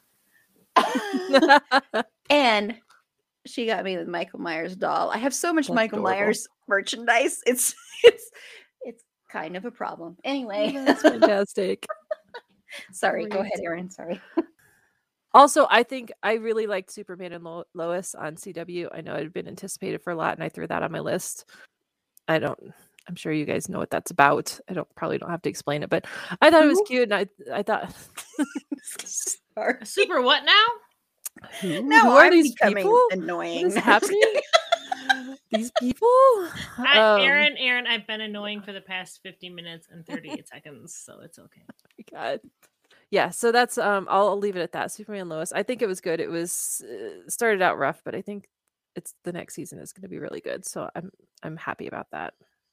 And she got me the Michael Myers doll. I have so much That's Michael adorable. Myers merchandise. It's it's it's kind of a problem. Anyway, That's fantastic. sorry. Go Great. ahead, Erin. Sorry. Also, I think I really liked Superman and Lo- Lois on C W. I know it had been anticipated for a lot, and I threw that on my list. I don't. I'm sure you guys know what that's about. I don't probably don't have to explain it, but I thought it was Who? cute, and I I thought, Sorry. A super what now? who, Now who are I'm these becoming people? annoying. What is happening? These people? I, Um, Aaron, Aaron, I've been annoying for the past fifty minutes and thirty-eight seconds, so it's okay. God. yeah, so that's um I'll, I'll leave it at that. Superman and Lois. I think it was good. It was uh, started out rough, but I think it's the next season is going to be really good. So I'm I'm happy about that.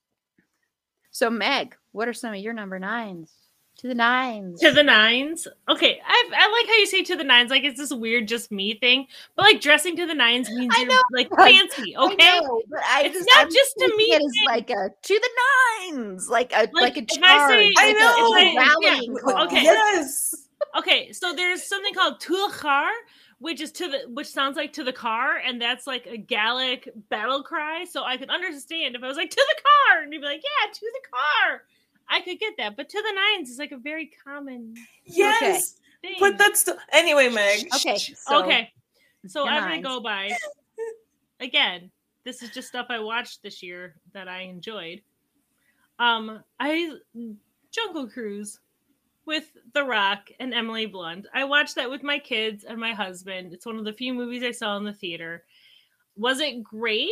So Meg, what are some of your number nines? To the nines. To the nines. Okay, I I like how you say to the nines. Like it's this weird just me thing, but like dressing to the nines means I you're know. like fancy. Okay, I know, but I it's just, not I'm just to me. It is like a to the nines, like a like, Like, a if I charge. say- I like know. A, it's a Yeah, rallying yeah, call. okay. Yes. Okay, so there's something called Tulchar, which is to the which sounds like to the car, and that's like a Gallic battle cry. So I could understand if I was like to the car, and you'd be like, yeah, to the car. I could get that, but to the nines is like a very common Yes. thing. But that's the anyway, Meg. Okay, so okay. So your I'm gonna nines. go by again. This is just stuff I watched this year that I enjoyed. Um, I Jungle Cruise with The Rock and Emily Blunt. I watched that with my kids and my husband. It's one of the few movies I saw in the theater. Was it great?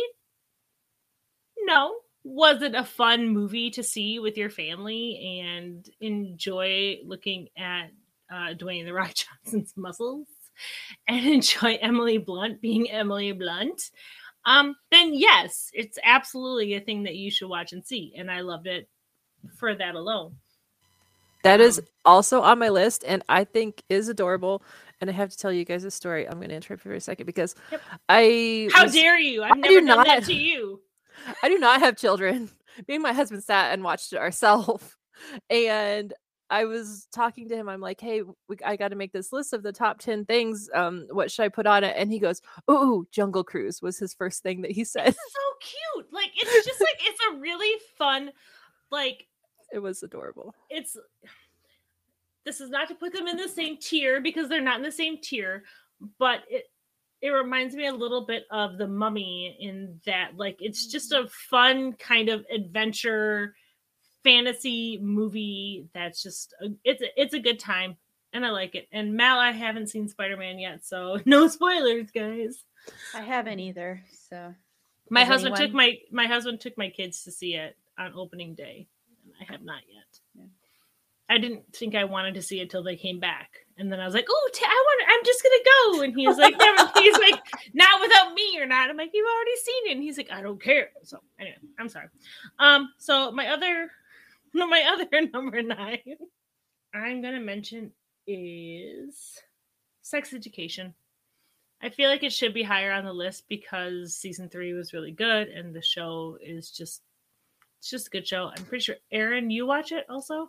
No. Was it a fun movie to see with your family and enjoy looking at uh, Dwayne The Rock Johnson's muscles and enjoy Emily Blunt being Emily Blunt? Um, then yes, it's absolutely a thing that you should watch and see. And I loved it for that alone. That is Um, also on my list, and I think is adorable. And I have to tell you guys a story. I'm going to interrupt for a second because Yep. I How was- dare you? I've I never do done not- that to you. I do not have children. Me and my husband sat and watched it ourselves, and I was talking to him. I'm like, "Hey, we, I got to make this list of the top ten things. Um, what should I put on it?" And he goes, "Ooh, Jungle Cruise" was his first thing that he said. It's so cute. Like it's just like it's a really fun, like It was adorable. it's this is not to put them in the same tier because they're not in the same tier, but it it reminds me a little bit of The Mummy in that like it's just a fun kind of adventure fantasy movie that's just a, it's a, it's a good time and I like it. And Mal, I haven't seen Spider-Man yet, so no spoilers, guys. I haven't either. So My Has husband anyone- took my my husband took my kids to see it on opening day, and I have not yet. Yeah. I didn't think I wanted to see it till they came back, and then I was like, "Oh, t- I want. I'm just gonna go." And he was like, "Never." He's like, "Not without me or not." I'm like, "You've already seen it." And he's like, "I don't care." So anyway, I'm sorry. Um, so my other, no, my other number nine, I'm gonna mention is Sex Education. I feel like it should be higher on the list because season three was really good and the show is just it's just a good show. I'm pretty sure Aaron, you watch it also?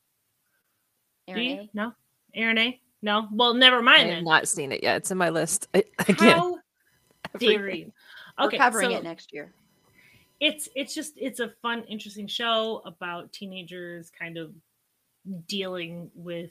Do Aaron you? A. No? Aaron A? No? Well, never I mind have then. not seen it yet. It's in my list. I, again, How dare you? We're Okay, covering so it next year. it's it's just it's a fun, interesting show about teenagers kind of dealing with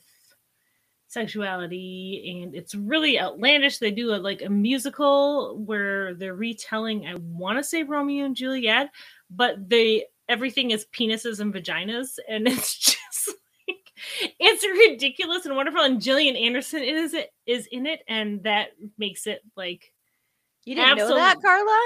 sexuality, and it's really outlandish. They do a like a musical where they're retelling, I want to say Romeo and Juliet, but they everything is penises and vaginas, and it's just like it's ridiculous and wonderful. And Gillian Anderson is it is in it, and that makes it like You didn't know absolute- that, Carla?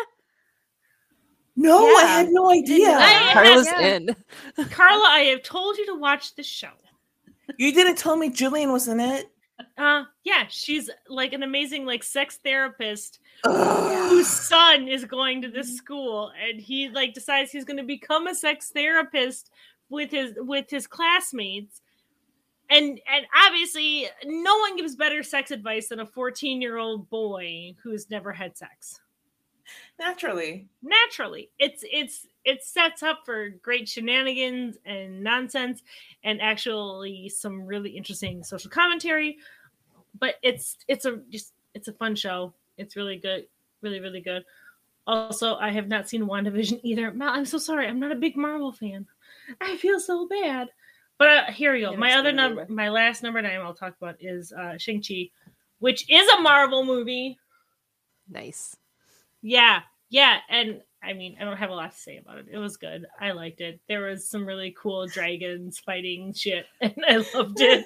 No, I Yeah. had no didn't know idea. that. Carla's Yeah. in. Carla, I have told you to watch the show. You didn't tell me Jillian was in it. Uh yeah, she's like an amazing like sex therapist Ugh. whose son is going to this school, and he like decides he's going to become a sex therapist with his with his classmates, and and obviously no one gives better sex advice than a fourteen year old boy who's never had sex. Naturally. Naturally, it's it's it sets up for great shenanigans and nonsense and actually some really interesting social commentary, but it's it's a just it's a fun show. It's really good, really really good. Also, I have not seen WandaVision either. Mal, I'm so sorry, I'm not a big Marvel fan. I feel so bad. But uh, here we go. Yeah, My it's other good number, anyway. my last number nine I'll talk about is uh Shang-Chi, which is a Marvel movie. Nice. Yeah, yeah, and I mean, I don't have a lot to say about it. It was good. I liked it. There was some really cool dragons fighting shit, and I loved it.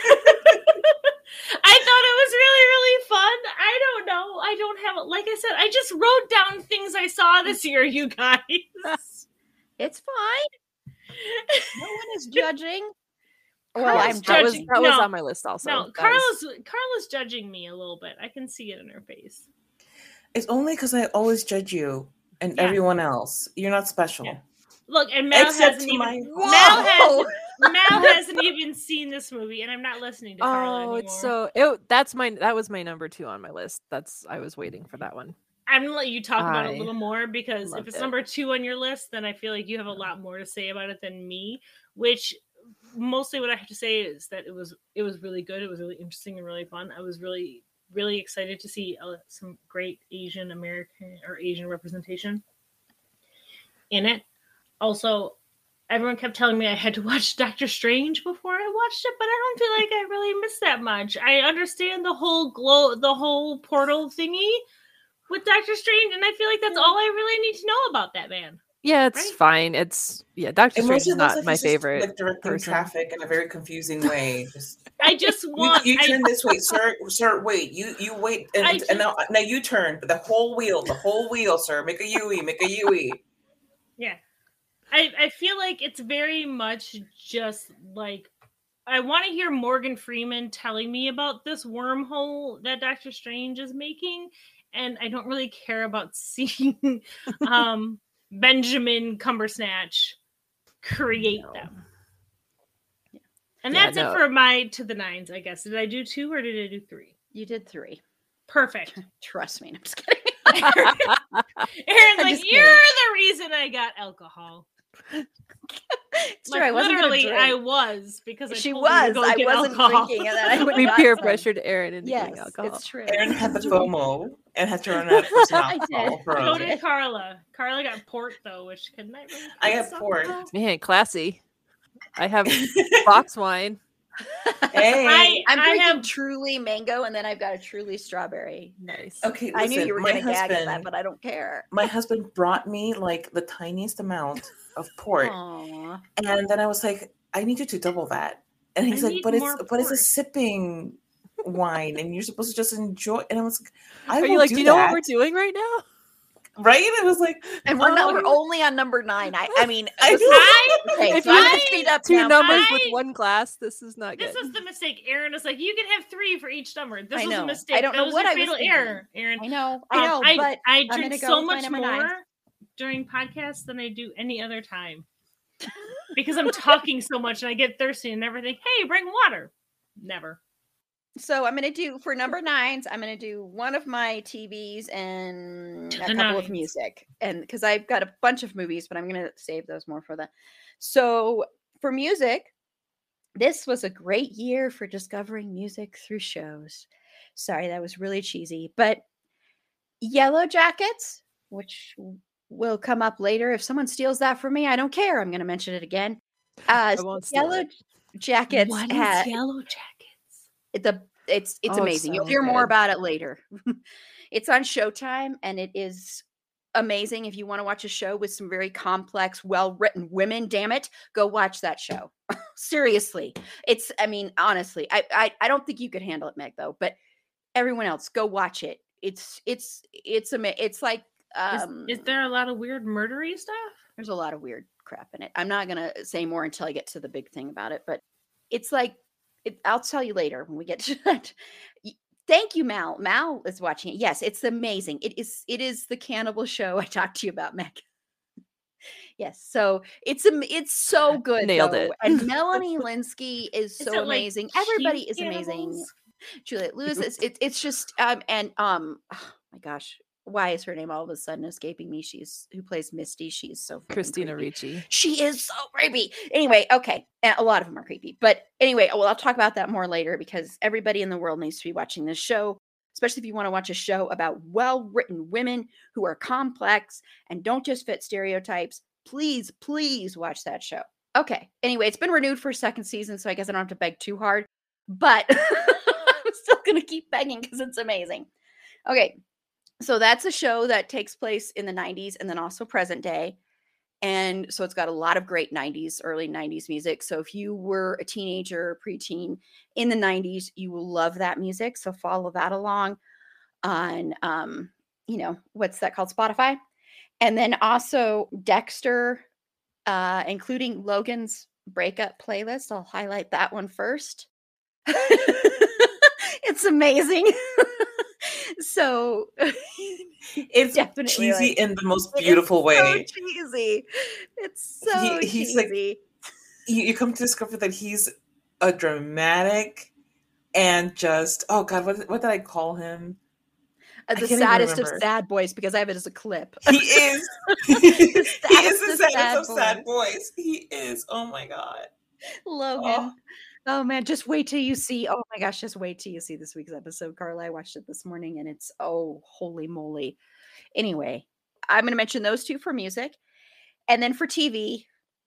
I thought it was really, really fun. I don't know. I don't have it. Like I said, I just wrote down things I saw this year, you guys. It's fine. No one is judging Well, Carla's I'm That was judging. that was no, on my list also. no, That was- Carla's Carla's judging me a little bit. I can see it in her face. It's only because I always judge you and Yeah. everyone else. You're not special. Yeah. Look, and Mal Except hasn't to even my- Mal Whoa! hasn't Mal hasn't even seen this movie, and I'm not listening to Carla Oh, anymore. it's so it, that's my that was my number two on my list. That's I was waiting for that one. I'm gonna let you talk about it I a little more because if loved it's it. number two on your list, then I feel like you have a lot more to say about it than me. Which mostly what I have to say is that it was it was really good. It was really interesting and really fun. I was really really excited to see uh, some great Asian American or Asian representation in it. Also, everyone kept telling me I had to watch Doctor Strange before I watched it, but I don't feel like I really missed that much. I understand the whole glow, the whole portal thingy with Doctor Strange, and I feel like that's all I really need to know about that man. Yeah, it's Right? fine. It's yeah, Doctor It Strange mostly is looks not like my he's just, favorite. like directing person. traffic in a very confusing way. Just I just you, want. you I, turn this way, sir. Sir, wait. You you wait, and, I and just- now now you turn. But the whole wheel, the whole wheel, sir. Make a U E. Make a U E. yeah, I I feel like it's very much just like I want to hear Morgan Freeman telling me about this wormhole that Doctor Strange is making, and I don't really care about seeing um, Benjamin Cumbersnatch create No. them. And Yeah, that's no. it for my to the nines, I guess. Did I do two or did I do three? You did three. Perfect. Trust me. I'm just kidding. Aaron's I'm like, just you're kidding. the reason I got alcohol. It's true. Like, I wasn't gonna literally, I drink. was because I She told you to was. go I get wasn't alcohol. drinking, and then I went We got peer some. pressured Aaron into getting Yes, alcohol. it's true. Aaron had the FOMO and had to run out for some I alcohol. did. for So us. did Carla. Carla got port though, which could not really. I put got some port. out. Man, classy. I have box wine. Hey. I- I'm drinking have- truly mango, and then I've got a truly strawberry. Nice. Okay, I listen, knew you were my going to gag at that, husband, but I don't care. my husband brought me like the tiniest amount of port, Aww. and then I was like, "I need you to double that." And he's I like, need "But it's more but it's a port." sipping wine, and you're supposed to just enjoy." And I was like, "I Are will you like, do do you know that." what we're doing right now? Right? I was like, And we're not. "Oh, We're only on number nine. I. I mean, I listen- I- okay, If so I'm you- gonna speed up Two now. numbers I- with one glass. This is not good. This was the mistake. Aaron was like, "You can have three for each number." This I was know. a mistake. I don't That know was what your I was fatal thinking. error, Aaron. I know. I know. Um, I, but I gonna drink go so with my much number more nine. during podcasts than I do any other time because I'm talking so much and I get thirsty and never think, "Hey, bring water." Never. so I'm gonna do for number nines. I'm gonna do one of my T Vs and To a the couple of nines. music, and because I've got a bunch of movies, but I'm gonna save those more for the. So for music, this was a great year for discovering music through shows. Sorry, that was really cheesy, but Yellow Jackets, which w- will come up later. If someone steals that from me, I don't care. I'm going to mention it again. Uh, I won't steal Yellow it. Jackets What is had Yellow Jackets? the it's it's Oh, it's amazing. You'll so hear more good. about it later. It's on Showtime, and it is amazing. If you want to watch a show with some very complex, well-written women, damn it, go watch that show. Seriously, it's. I mean, honestly, I, I I don't think you could handle it, Meg, though. But everyone else, go watch it. It's it's it's ama- It's like Is, um, is there a lot of weird murdery stuff? there's a lot of weird crap in it. I'm not gonna say more until I get to the big thing about it, but it's like it, I'll tell you later when we get to that. Y- Thank you, Mal. Mal is watching it. Yes, it's amazing. It is. It is the cannibal show I talked to you about, Meg. Yes, so it's am- it's so good. Nailed though. it. And Melanie Linsky is Is so it, like, amazing. Everybody cute is amazing. cannibals? Juliette Lewis. It's it, it's just um and um oh my gosh, why is her name all of a sudden escaping me? She's who plays Misty. She's so freaking Christina creepy. Ricci. She is so creepy. Anyway, okay. and A lot of them are creepy. But anyway, well, I'll talk about that more later because everybody in the world needs to be watching this show, especially if you want to watch a show about well-written women who are complex and don't just fit stereotypes. Please, please watch that show. Okay. Anyway, it's been renewed for a second season, so I guess I don't have to beg too hard. But I'm still going to keep begging because it's amazing. Okay. So that's a show that takes place in the nineties and then also present day. And so it's got a lot of great nineties, early nineties music. So if you were a teenager, preteen in the nineties, you will love that music. So follow that along on, um, you know, what's that called? Spotify. And then also Dexter, uh, including Logan's breakup playlist. I'll highlight that one first. It's amazing. So It's definitely cheesy like, in the most it is beautiful so way. cheesy. It's so He, he's like, cheesy. you, you come to discover that he's a dramatic and just, oh God, what, what did I call him? Uh, I the can't even saddest of remember. sad boys, because I have it as a clip. He is. The He is saddest the of saddest sad of sad boys. boys. He is. Oh my God. Logan. Oh man, just wait till you see. Oh my gosh, just wait till you see this week's episode, Carla. I watched it this morning and it's, oh, holy moly. Anyway, I'm going to mention those two for music. And then for T V,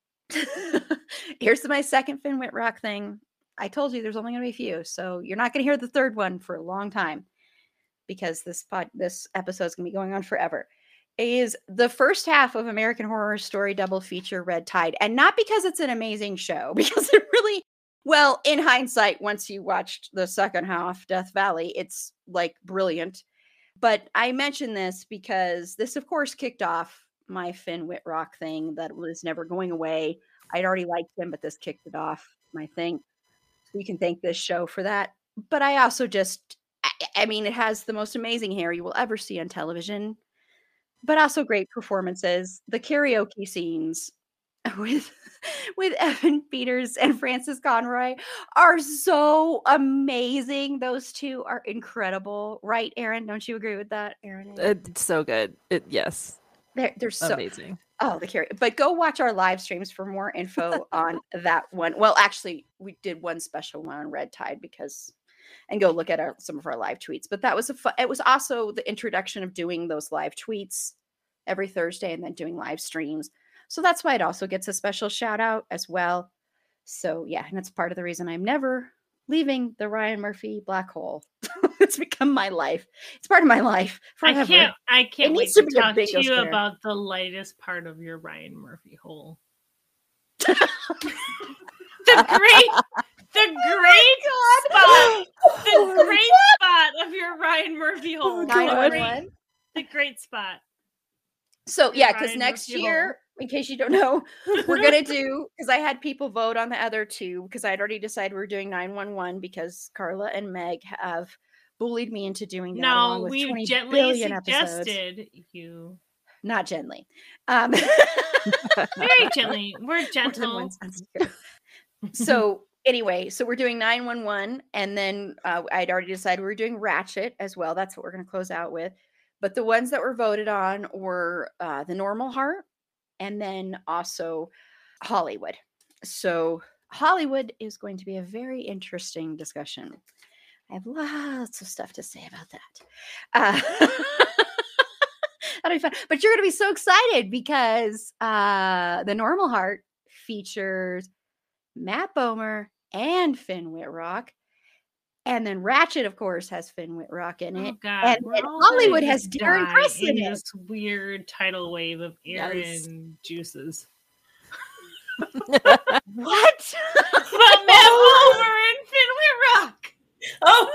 here's my second Finn Whitrock thing. I told you there's only going to be a few, so you're not going to hear the third one for a long time because this pod, this episode is going to be going on forever. Is the first half of American Horror Story double feature Red Tide. And not because it's an amazing show, because it really, well, in hindsight, once you watched the second half, Death Valley, it's like brilliant. But I mention this because this, of course, kicked off my Finn Whitrock thing that was never going away. I'd already liked him, but this kicked it off, my thing. So you can thank this show for that. But I also just, I, I mean, it has the most amazing hair you will ever see on television, but also great performances. The karaoke scenes with with Evan Peters and Frances Conroy are so amazing. Those two are incredible, right, Aaron? Don't you agree with that, Aaron? It's so good. It yes, they're they're so amazing. Oh, the karaoke! But go watch our live streams for more info on that one. Well, actually, we did one special one on Red Tide because, and go look at our, some of our live tweets. But that was a fun, it was also the introduction of doing those live tweets every Thursday and then doing live streams. So that's why it also gets a special shout out as well. So yeah, and it's part of the reason I'm never leaving the Ryan Murphy black hole. It's become my life. It's part of my life forever. I can't. I can't It wait needs to, to be a talk to bingo you square. about the lightest part of your Ryan Murphy hole. The great, the great spot, the great spot of your Ryan Murphy hole. nine The one great- one. The great spot. So yeah, because Ryan next Murphy year, hole. in case you don't know, we're gonna do, because I had people vote on the other two because I had already decided we were doing nine one one because Carla and Meg have bullied me into doing that. along No, with we twenty gently billion episodes. suggested you. Not gently. Um, Very gently. We're more than gentle. one sensitive. So anyway, so we're doing nine one one, and then uh, I'd already decided we were doing Ratchet as well. That's what we're going to close out with. But the ones that were voted on were uh, The Normal Heart, and then also Hollywood. So Hollywood is going to be a very interesting discussion. I have lots of stuff to say about that. Uh, that'll be fun. But you're going to be so excited because uh, The Normal Heart features Matt Bomer and Finn Whitrock. And then Ratchet, of course, has Finn Whitrock in it. Oh God! And we're then all Hollywood gonna has Darren die Criss in in it. this weird tidal wave of Aaron Yes. juices. What? But Matt Bomer and Finn Whitrock Oh,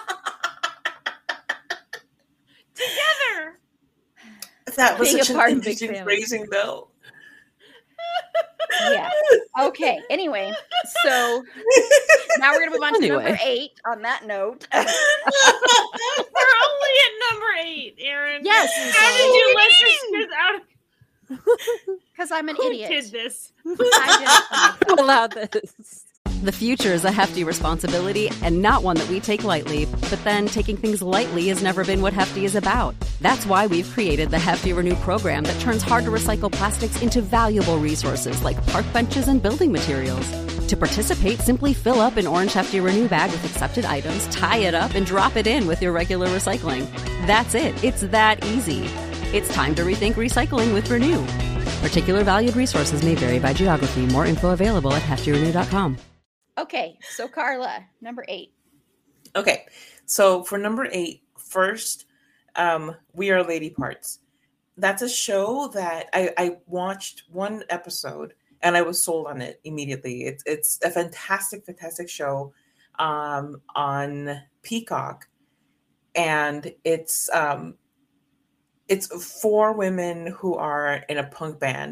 together. that was Being a such part an of Big interesting Family. phrasing, though. Yeah. Okay. Anyway, so now we're going to move on to number Anyway. eight on that note. We're only at number eight, Aaron. Yes. How did you let this out? Because I'm an Who idiot. did this? I did. Who allowed this? The future is a hefty responsibility and not one that we take lightly. But then taking things lightly has never been what Hefty is about. That's why we've created the Hefty Renew program that turns hard to recycle plastics into valuable resources like park benches and building materials. To participate, simply fill up an orange Hefty Renew bag with accepted items, tie it up, and drop it in with your regular recycling. That's it. It's that easy. It's time to rethink recycling with Renew. Particular valued resources may vary by geography. More info available at hefty renew dot com. Okay. So, Carla, number eight. Okay, so for number eight, first, um, We Are Lady Parts. That's a show that I, I watched one episode and I was sold on it immediately. It's it's a fantastic, fantastic show um, on Peacock, and it's um, it's four women who are in a punk band.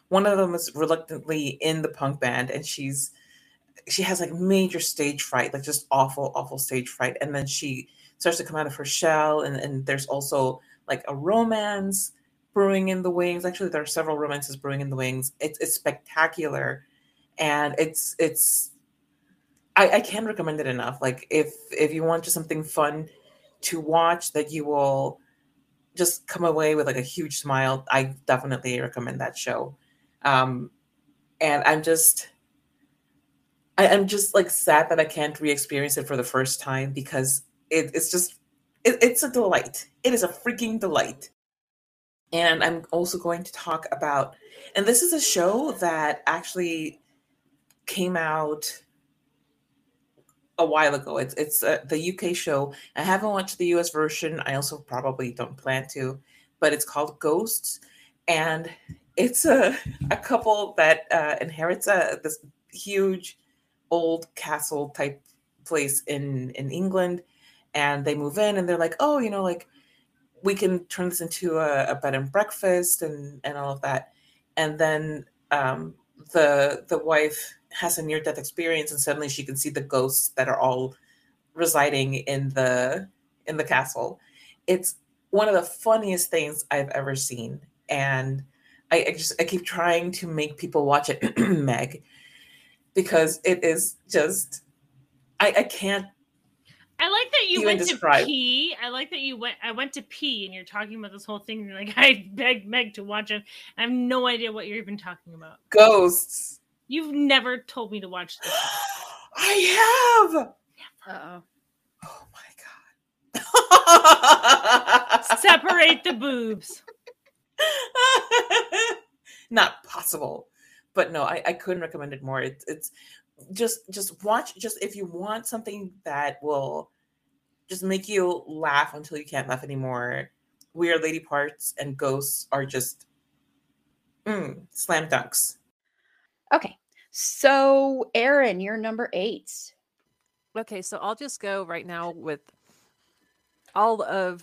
one of them is reluctantly in the punk band, and she's she has like major stage fright, like just awful, awful stage fright. And then she starts to come out of her shell, and, and there's also like a romance brewing in the wings. Actually, there are several romances brewing in the wings. It's it's spectacular, and it's it's I, I can't recommend it enough. Like if if you want just something fun to watch that you will just come away with like a huge smile, I definitely recommend that show. Um, and I'm just I, I'm just like sad that I can't re-experience it for the first time because it, it's just it, it's a delight. It is a freaking delight. And I'm also going to talk about, and this is a show that actually came out a while ago. It's it's uh, the U K show. I haven't watched the U S version. I also probably don't plan to, but it's called Ghosts, and it's a a couple that uh, inherits a this huge old castle type place in in England, and they move in, and they're like, oh, you know, like we can turn this into a, a bed and breakfast and and all of that, and then um, the the wife has a near death experience, and suddenly she can see the ghosts that are all residing in the in the castle. It's one of the funniest things I've ever seen, and I, I just I keep trying to make people watch it, Meg, because it is just I, I can't. I like that you even went describe. to pee. I like that you went. I went to pee, and you're talking about this whole thing. And you're like, I begged Meg to watch it. I have no idea what you're even talking about. Ghosts. You've never told me to watch this. I have. Uh-oh. Oh my god. Separate the boobs. Not possible. But no, I, I couldn't recommend it more. It's it's just just watch, just if you want something that will just make you laugh until you can't laugh anymore. Weird Lady Parts and Ghosts are just mm, slam dunks. Okay. So, Erin, you're number eight. Okay, so I'll just go right now with all of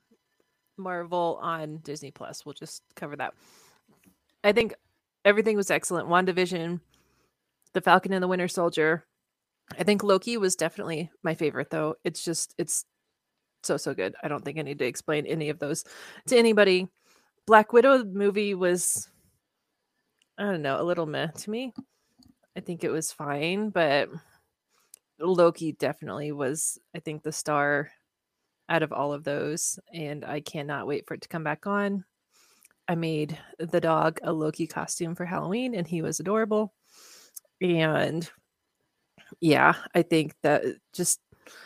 Marvel on Disney Plus. We'll just cover that. I think everything was excellent. WandaVision, The Falcon and the Winter Soldier. I think Loki was definitely my favorite, though. It's just, it's so, so good. I don't think I need to explain any of those to anybody. Black Widow movie was, I don't know, a little meh to me. I think it was fine, but Loki definitely was, I think, the star out of all of those, and I cannot wait for it to come back on. I made the dog a Loki costume for Halloween, and he was adorable. And yeah, I think that just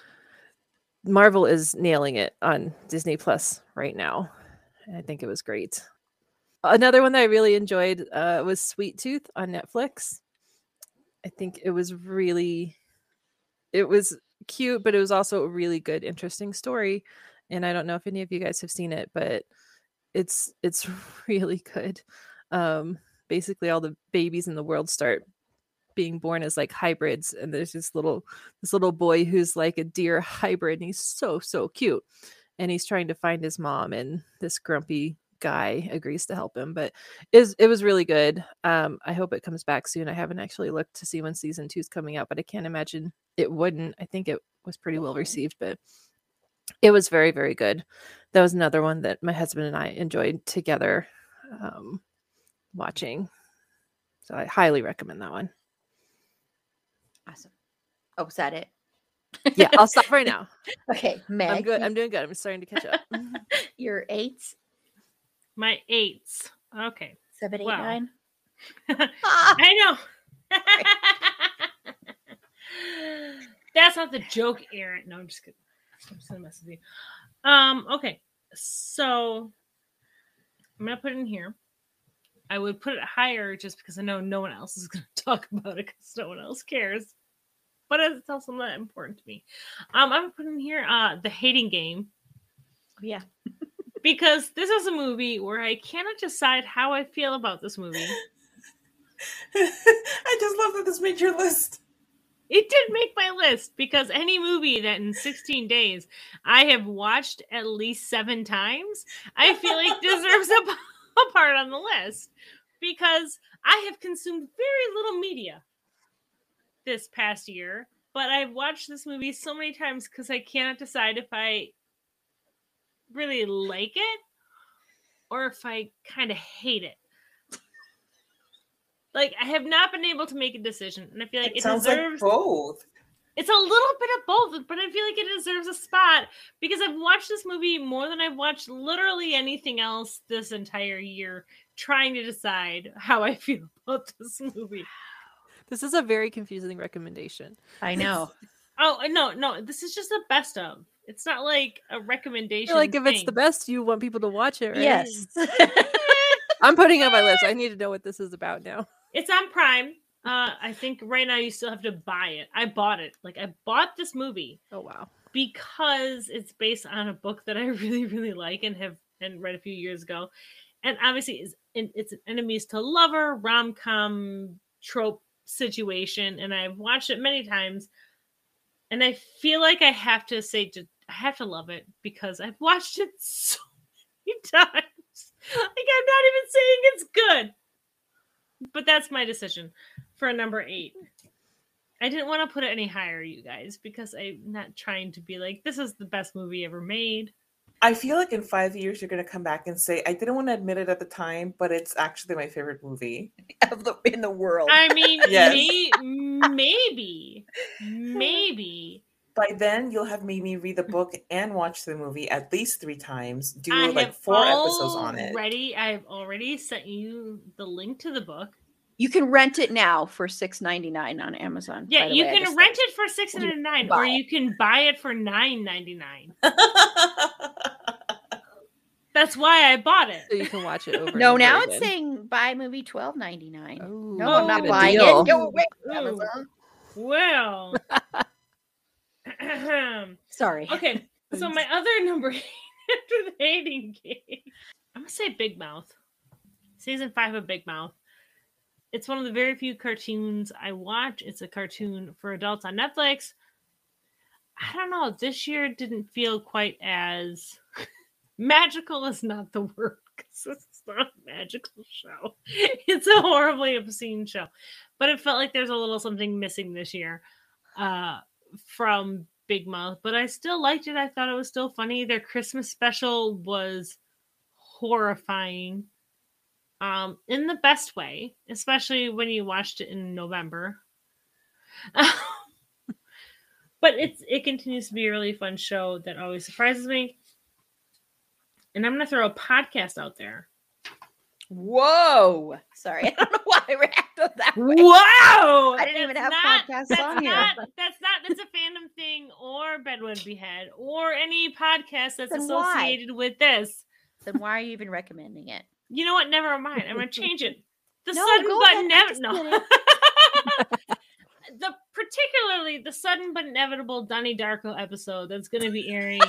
Marvel is nailing it on Disney Plus right now. I think it was great. Another one that I really enjoyed uh, was Sweet Tooth on Netflix. I think it was really, it was cute, but it was also a really good, interesting story. And I don't know if any of you guys have seen it, but it's it's really good. Um, basically, all the babies in the world start being born as like hybrids, and there's this little this little boy who's like a deer hybrid, and he's so so cute, and he's trying to find his mom, and this grumpy guy agrees to help him. But is it was really good. um I hope it comes back soon. I haven't actually looked to see when season two is coming out, but I can't imagine it wouldn't. I think it was pretty well received, but it was very very good. That was another one that my husband and I enjoyed together um watching, so I highly recommend that one. Awesome. Oh, is that it? Yeah, I'll stop right now. Okay, Meg. I'm good. I'm doing good. I'm starting to catch up. You're eight. My eights. Okay. Seven, eight, Wow. nine. I know. That's not the joke, Erin. No, I'm just kidding. I'm just gonna mess with you. Um, okay. So I'm gonna put it in here. I would put it higher just because I know no one else is gonna talk about it because no one else cares. But it's also not important to me. Um, I'm gonna put in here uh The Hating Game. Yeah. Because this is a movie where I cannot decide how I feel about this movie. I just love that this made your list. It did make my list because any movie that in sixteen days I have watched at least seven times, I feel like deserves a, a part on the list. because I have consumed very little media this past year, but I've watched this movie so many times because I cannot decide if I really like it or if I kind of hate it. Like, I have not been able to make a decision, and I feel like it, it sounds deserves like both. It's a little bit of both, but I feel like it deserves a spot because I've watched this movie more than I've watched literally anything else this entire year, trying to decide how I feel about this movie. This is a very confusing recommendation. I know. Oh, no, no, this is just the best of. It's not like a recommendation. Like, if thing. it's the best, you want people to watch it, right? Yes. I'm putting it on my list. I need to know what this is about now. It's on Prime. Uh, I think right now you still have to buy it. I bought it. Like, I bought this movie. Oh, wow. Because it's based on a book that I really, really like and have and read a few years ago. And obviously, it's, it's an enemies to lover rom-com trope situation. And I've watched it many times. And I feel like I have to say, to, I have to love it because I've watched it so many times. Like, I'm not even saying it's good. But that's my decision for number eight. I didn't want to put it any higher, you guys, because I'm not trying to be like, this is the best movie ever made. I feel like in five years, you're going to come back and say, I didn't want to admit it at the time, but it's actually my favorite movie of the, in the world. I mean, Yes. may, maybe, maybe. By then, you'll have made me read the book and watch the movie at least three times, do I like have four episodes on it. Already, I've already sent you the link to the book. You can rent it now for six ninety-nine on Amazon. Yeah, by the you way, I can just rent thought. it for six ninety-nine, buy or it. you can buy it for nine ninety-nine. That's why I bought it. So you can watch it over. No, and now over it's again. saying buy movie twelve ninety-nine. Oh, No, I'm not get a buying deal. it. Go away, Ooh. Amazon. Well, Sorry. okay. So my other number eight after the hating game, I'm gonna say Big Mouth, season five of Big Mouth. It's one of the very few cartoons I watch. It's a cartoon for adults on Netflix. I don't know. This year didn't feel quite as magical. Is not the word because it's not a magical show. It's a horribly obscene show, but it felt like there's a little something missing this year uh, from Big Mouth. But I still liked it. I thought it was still funny. Their Christmas special was horrifying. Um, in the best way, especially when you watched it in November. But it's it continues to be a really fun show that always surprises me. And I'm going to throw a podcast out there. Whoa. Sorry. I don't know why I reacted that way. Wow! I didn't even That's have not- podcasts that's on here. not, That's not, that's a fandom thing or Bedwood Behead or any podcast that's Then why? associated with this. Then why are you even recommending it? You know what? Never mind. I'm going to change it. The No, sudden go but ahead. I'm never just no. kidding. The particularly the sudden but inevitable Donnie Darko episode that's going to be airing.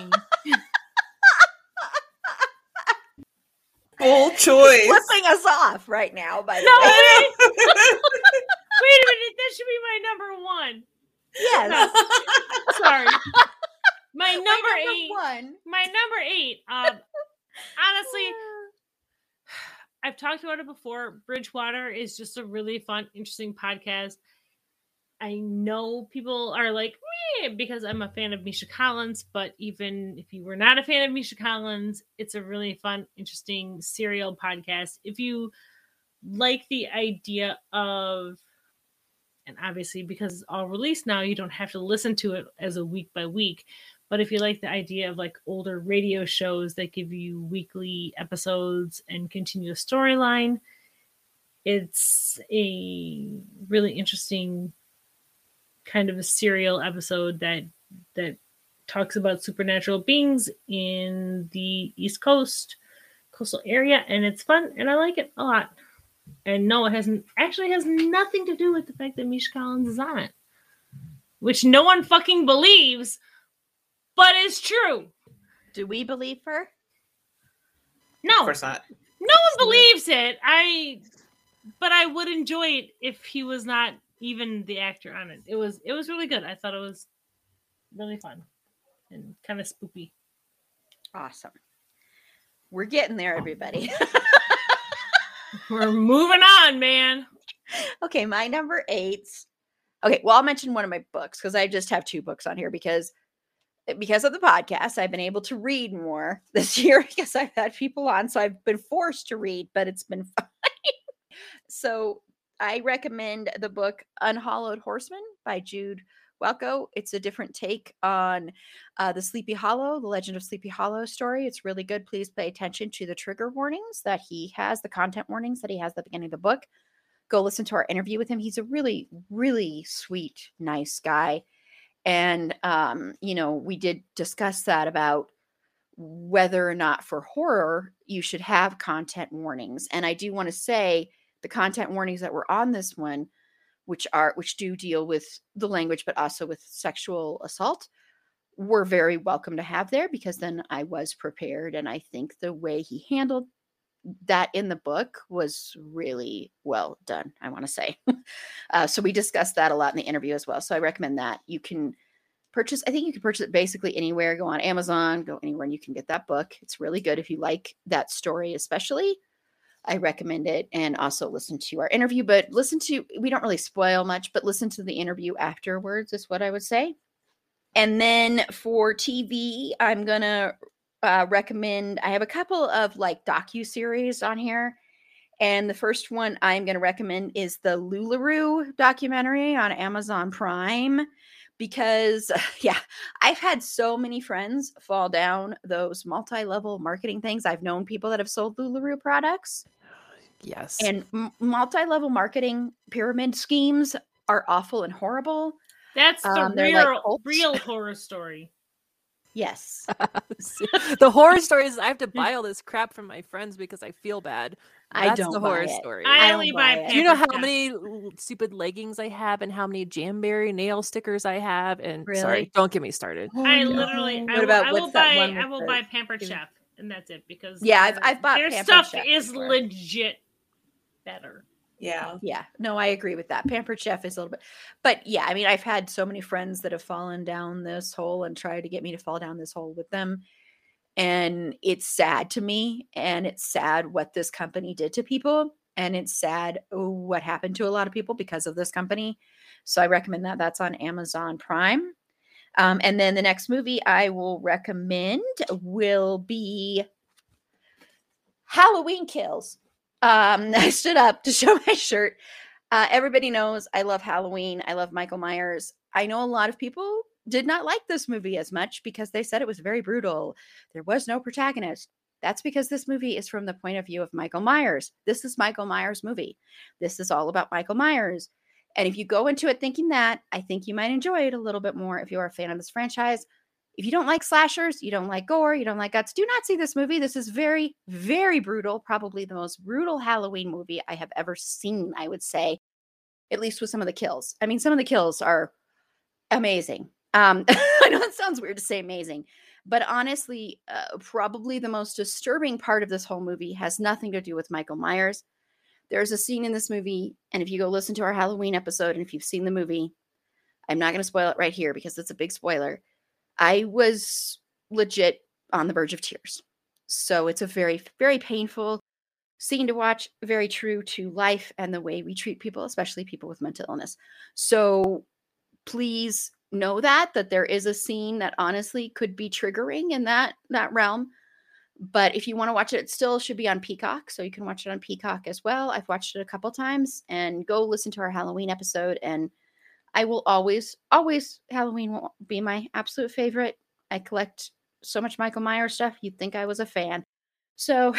Full choice. Flipping us off right now, by the No, way. wait, wait a minute. That should be my number one. Yes. Sorry. My number, My number eight. one. My number eight. Um, honestly, I've talked about it before. Bridgewater is just a really fun, interesting podcast. I know people are like, meh, because I'm a fan of Misha Collins, but even if you were not a fan of Misha Collins, it's a really fun, interesting serial podcast. If you like the idea of, and obviously because it's all released now, you don't have to listen to it as a week by week. But if you like the idea of like older radio shows that give you weekly episodes and continuous storyline, it's a really interesting kind of a serial episode that that talks about supernatural beings in the East Coast coastal area, and it's fun and I like it a lot. And no, it hasn't actually has nothing to do with the fact that Misha Collins is on it, which no one fucking believes, but it's true. Do we believe her? No, Of course not. no one believes it. I, but I would enjoy it if he was not even the actor on it. It was it was really good. I thought it was really fun and kind of spooky. Awesome. We're getting there, everybody. We're moving on, man. Okay, my number eight. Okay, well, I'll mention one of my books because I just have two books on here because because of the podcast, I've been able to read more this year because I've had people on, so I've been forced to read, but it's been fine. So I recommend the book Unhallowed Horseman by Jude Welko. It's a different take on uh, the Sleepy Hollow, the Legend of Sleepy Hollow story. It's really good. Please pay attention to the trigger warnings that he has, the content warnings that he has at the beginning of the book. Go listen to our interview with him. He's a really, really sweet, nice guy. And, um, you know, we did discuss that about whether or not for horror you should have content warnings. And I do want to say the content warnings that were on this one, which are which do deal with the language, but also with sexual assault, were very welcome to have there because then I was prepared. And I think the way he handled that in the book was really well done, I want to say. uh, so we discussed that a lot in the interview as well. So I recommend that. You can purchase, I think you can purchase it basically anywhere. Go on Amazon, go anywhere and you can get that book. It's really good if you like that story, especially. I recommend it. And also listen to our interview, but listen to, we don't really spoil much, but listen to the interview afterwards is what I would say. And then for T V, I'm going to uh, recommend, I have a couple of like docu-series on here. And the first one I'm going to recommend is the LuLaRoe documentary on Amazon Prime. Because, yeah, I've had so many friends fall down those multi-level marketing things. I've known people that have sold LuLaRoe products. Yes. And m- multi-level marketing pyramid schemes are awful and horrible. That's the Um, they're real, like cults. real horror story. Yes. The horror story is I have to buy all this crap from my friends because I feel bad. I That's don't the buy horror it. story. I I only don't buy buy it. Do you know Pampered how Chef. many l- stupid leggings I have and how many Jamberry nail stickers I have? And Really? sorry, don't get me started. Oh, I no. literally, I What will, about I will what's that buy, one I with will the- buy Pampered give me- Chef, and that's it because Yeah, I've- their- I've bought their Pampered stuff Chef is before. legit better. Yeah. Yeah, no, I agree with that. Pampered Chef is a little bit, but yeah, I mean, I've had so many friends that have fallen down this hole and tried to get me to fall down this hole with them. And it's sad to me. And it's sad what this company did to people. And it's sad what happened to a lot of people because of this company. So I recommend that. That's on Amazon Prime. Um, and then the next movie I will recommend will be Halloween Kills. Um, I stood up to show my shirt. Uh, everybody knows I love Halloween. I love Michael Myers. I know a lot of people did not like this movie as much because they said it was very brutal. There was no protagonist. That's because this movie is from the point of view of Michael Myers. This is Michael Myers' movie. This is all about Michael Myers. And if you go into it thinking that, I think you might enjoy it a little bit more if you are a fan of this franchise. If you don't like slashers, you don't like gore, you don't like guts, do not see this movie. This is very, very brutal. Probably the most brutal Halloween movie I have ever seen, I would say, at least with some of the kills. I mean, some of the kills are amazing. Um, I know that sounds weird to say amazing, but honestly, uh, probably the most disturbing part of this whole movie has nothing to do with Michael Myers. There's a scene in this movie, and if you go listen to our Halloween episode, and if you've seen the movie, I'm not going to spoil it right here because it's a big spoiler. I was legit on the verge of tears. So it's a very, very painful scene to watch, very true to life and the way we treat people, especially people with mental illness. So please know that, that there is a scene that honestly could be triggering in that, that realm. But if you want to watch it, it still should be on Peacock. So you can watch it on Peacock as well. I've watched it a couple times, and go listen to our Halloween episode. And I will always, always, Halloween will be my absolute favorite. I collect so much Michael Myers stuff. You'd think I was a fan. So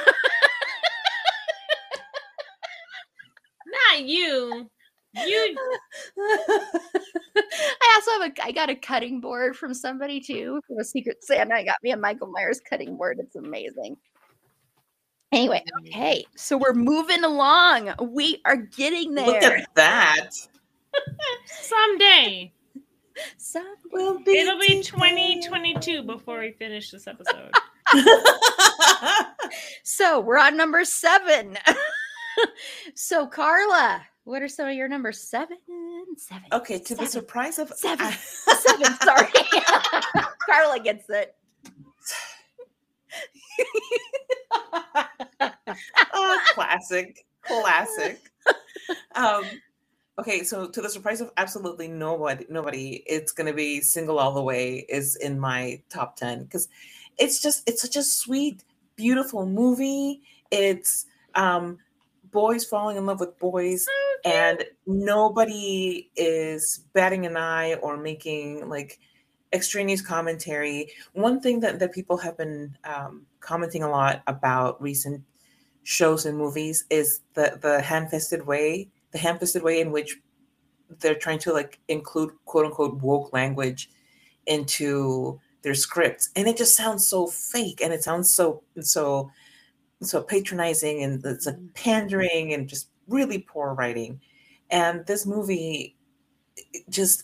Not you. You. I also have a, I got a cutting board from somebody too, from a Secret Santa. Got me a Michael Myers cutting board. It's amazing. Anyway, okay, so we're moving along. We are getting there. Look at that. Someday. Some We'll be It'll be together. twenty twenty-two before we finish this episode. So we're on number seven. So Carla, what are some of your number seven? Seven. Okay, to seven, the surprise of seven, seven. Sorry, Carla gets it. Oh, Classic, classic. Um, okay, so to the surprise of absolutely nobody, nobody, it's gonna be Single All the Way is in my top ten because it's just it's such a sweet, beautiful movie. It's um, boys falling in love with boys, okay. and nobody is batting an eye or making like extraneous commentary. One thing that, that people have been um, commenting a lot about recent shows and movies is the the ham-fisted way, the ham-fisted way in which they're trying to like include quote unquote woke language into their scripts, and it just sounds so fake, and it sounds so so so patronizing, and it's like pandering and just really poor writing. And this movie just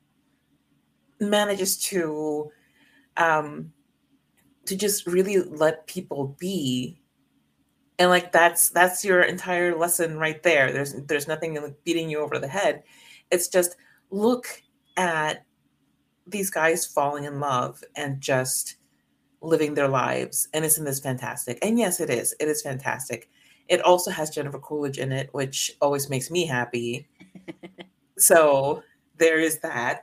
manages to um to just really let people be. And like that's that's your entire lesson right there. There's there's nothing like beating you over the head. It's just look at these guys falling in love and just living their lives. And isn't this fantastic? And yes, it is. It is fantastic. It also has Jennifer Coolidge in it, which always makes me happy. So there is that.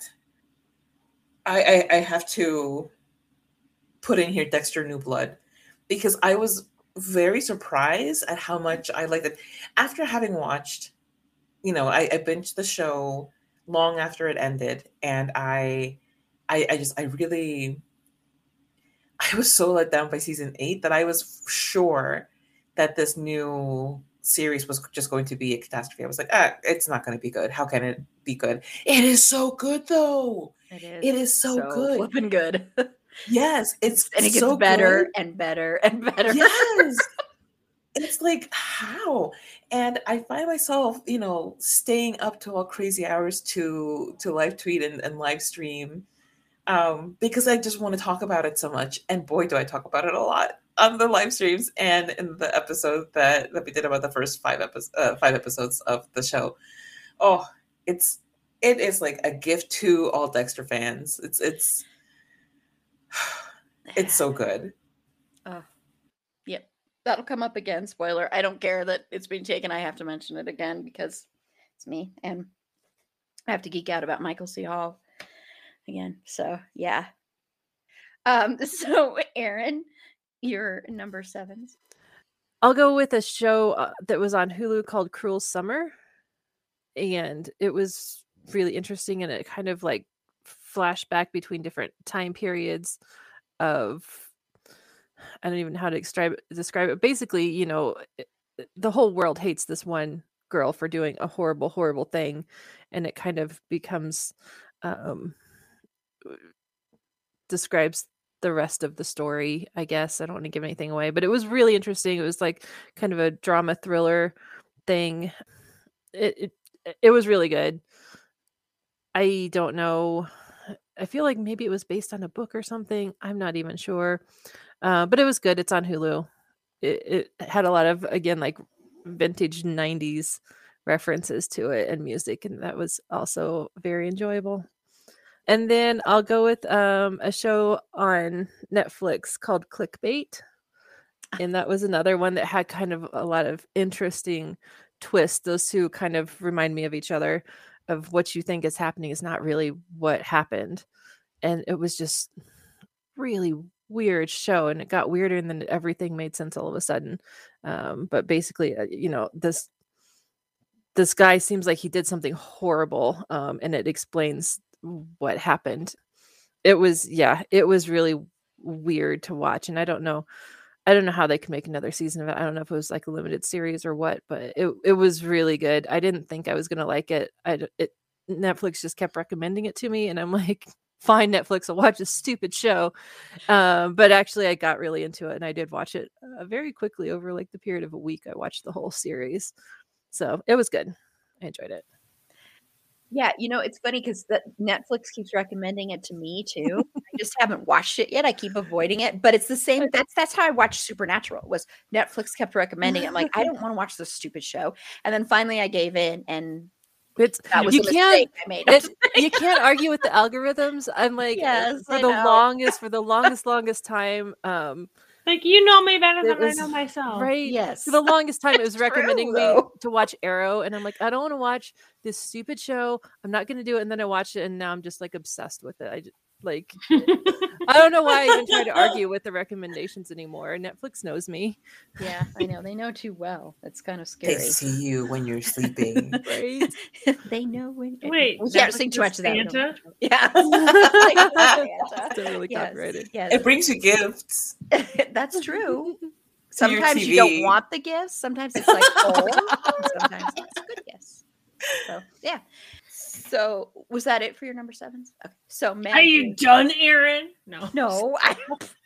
I, I I have to put in here Dexter New Blood because I was very surprised at how much I liked it. After having watched, you know, I, I binged the show long after it ended, and I, I, I just, I really, I was so let down by season eight that I was sure that this new series was just going to be a catastrophe. I was like, ah, it's not going to be good. How can it be good? It is so good, though. It is. It is so, so good. Flipping good. Yes, it's and it gets so better good. and better and better. Yes. It's like, how? And I find myself, you know, staying up to all crazy hours to to live tweet and, and live stream um, because I just want to talk about it so much. And boy, do I talk about it a lot on the live streams and in the episode that, that we did about the first five, epi- uh, five episodes of the show. Oh, it's it is like a gift to all Dexter fans. It's it's it's so good. Uh, yep. That'll come up again. Spoiler. I don't care that it's being taken. I have to mention it again because it's me. And I have to geek out about Michael C. Hall again. So, yeah. Um. So, Erin, your number seven. I'll go with a show uh, that was on Hulu called Cruel Summer. And it was really interesting. And it kind of like flashback between different time periods of, I don't even know how to describe it, describe it. Basically, you know, it, the whole world hates this one girl for doing a horrible, horrible thing. And it kind of becomes, um, describes the rest of the story, I guess. I don't want to give anything away, but it was really interesting. It was like kind of a drama thriller thing. It, it, it was really good. I don't know. I feel like maybe it was based on a book or something. I'm not even sure. Uh, but it was good. It's on Hulu. It, it had a lot of, again, like vintage nineties references to it and music. And that was also very enjoyable. And then I'll go with um, a show on Netflix called Clickbait. And that was another one that had kind of a lot of interesting twists. Those two kind of remind me of each other. Of what you think is happening is not really what happened. And it was just really weird show, and it got weirder, and then everything made sense all of a sudden. Um, but basically, uh, you know, this this guy seems like he did something horrible, um, and it explains what happened. It was, yeah, it was really weird to watch, and I don't know I don't know how they could make another season of it. I don't know if it was like a limited series or what, but it it was really good. I didn't think I was going to like it. I it Netflix just kept recommending it to me, and I'm like, fine, Netflix, I'll watch this stupid show. Um, but actually, I got really into it, and I did watch it uh, very quickly over like the period of a week. I watched the whole series, so it was good. I enjoyed it. Yeah, you know, it's funny because Netflix keeps recommending it to me too. I just haven't watched it yet. I keep avoiding it, but it's the same. That's that's how I watched Supernatural. Was Netflix kept recommending it. I'm like, I don't want to watch this stupid show, and then finally I gave in, and it's that was you a can't mistake I made. it, you can't argue with the algorithms. I'm like, yes, for I the know. longest, for the longest, longest time. Um, Like, you know me better It than was- I know myself. Right. Yes. For the longest time, it was It's true, recommending me though. to watch Arrow, and I'm like, I don't want to watch this stupid show. I'm not going to do it. And then I watched it, and now I'm just like obsessed with it. I just, like, I don't know why I even try to argue with the recommendations anymore. Netflix knows me, Yeah, I know. They know too well. It's kind of They scary. see you when you're sleeping. right? They know when. Wait, we can't Netflix sing too is much of that. we don't Santa? want to- Yeah. Like Santa. Still really Yes, copyrighted. yes. It brings you gifts. That's true. your Sometimes you T don't V. want the gifts. Sometimes it's like home. and sometimes it's good gifts. So yeah. So was that it for your number sevens? Okay. So Are Maggie. you done, Aaron? No. No. I,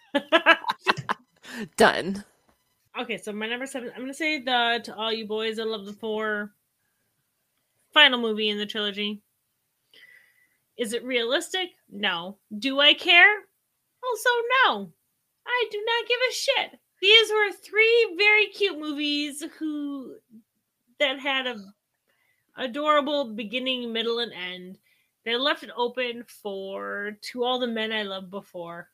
Done. Okay, so my number seven, I'm going to say the To All You Boys That Love the Four, final movie in the trilogy. Is it realistic? No. Do I care? Also, no. I do not give a shit. These were three very cute movies who that had a adorable beginning, middle, and end. They left it open for To All the Men I Loved Before.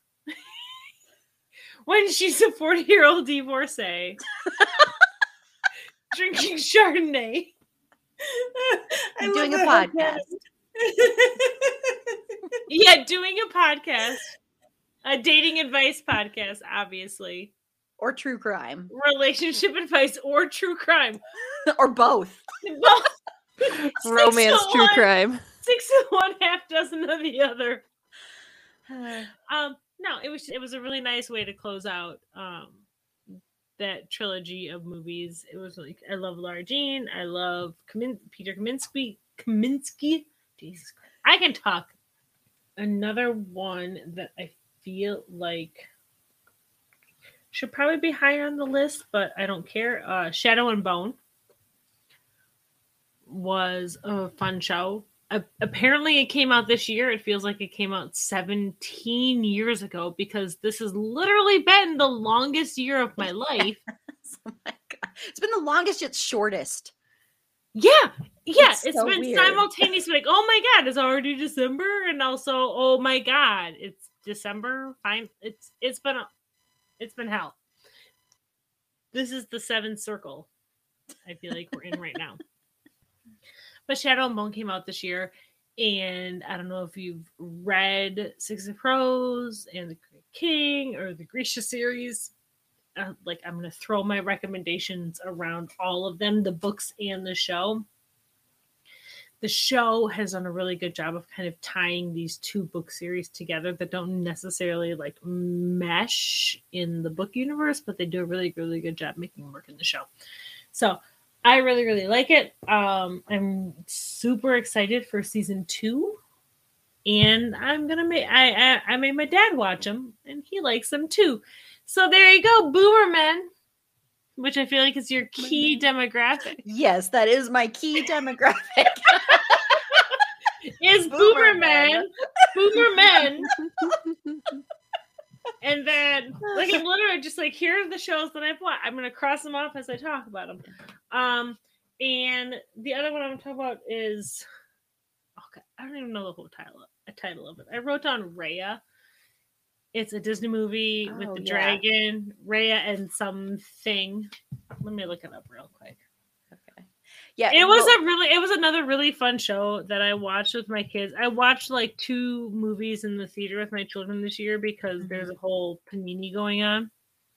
When she's a forty-year-old divorcee drinking Chardonnay. I doing a love podcast. that. Yeah, doing a podcast. A dating advice podcast, obviously. or true crime. Relationship advice or true crime. Or both. Both. Romance, of true one. crime. Six of one, half dozen of the other. Um, no, it was it was a really nice way to close out um that trilogy of movies. It was like, I love Laura Jean, I love Kamin- Peter Kaminsky. Kaminsky, Jesus Christ, I can talk. Another one that I feel like should probably be higher on the list, but I don't care. Uh, Shadow and Bone was a fun show. Uh, apparently it came out this year. It feels like it came out seventeen years ago, because this has literally been the longest year of my life. Oh my God. It's been the longest yet shortest. Yeah. Yeah. It's it's so been weird. simultaneously like, oh my God, it's already December. And also, oh my God, it's December. Fine. It's, it's been, a, it's been hell. This is the seventh circle I feel like we're in right now. But Shadow and Bone came out this year, and I don't know if you've read Six of Crows and The Great King or the Grisha series. Uh, like, I'm going to throw my recommendations around all of them, the books and the show. The show has done a really good job of kind of tying these two book series together that don't necessarily like mesh in the book universe, but they do a really, really good job making it work in the show. So I really, really like it. Um, I'm super excited for season two, and I'm gonna make. I, I I made my dad watch them, and he likes them too. So there you go, Boomer Men, which I feel like is your key demographic. Yes, that is my key demographic. Is Boomer Boomer Men. Men, Boomer Men, and then like I'm literally just like, here are the shows that I've watched. I'm gonna cross them off as I talk about them. Um, and the other one I'm gonna talk about is, okay, I don't even know the whole title, a title of it. I wrote down Raya. It's a Disney movie with Oh, the yeah. dragon, Raya and something. Let me look it up real quick. Okay. Yeah, It was well, a really, it was another really fun show that I watched with my kids. I watched like two movies in the theater with my children this year because Mhm. there's a whole panini going on.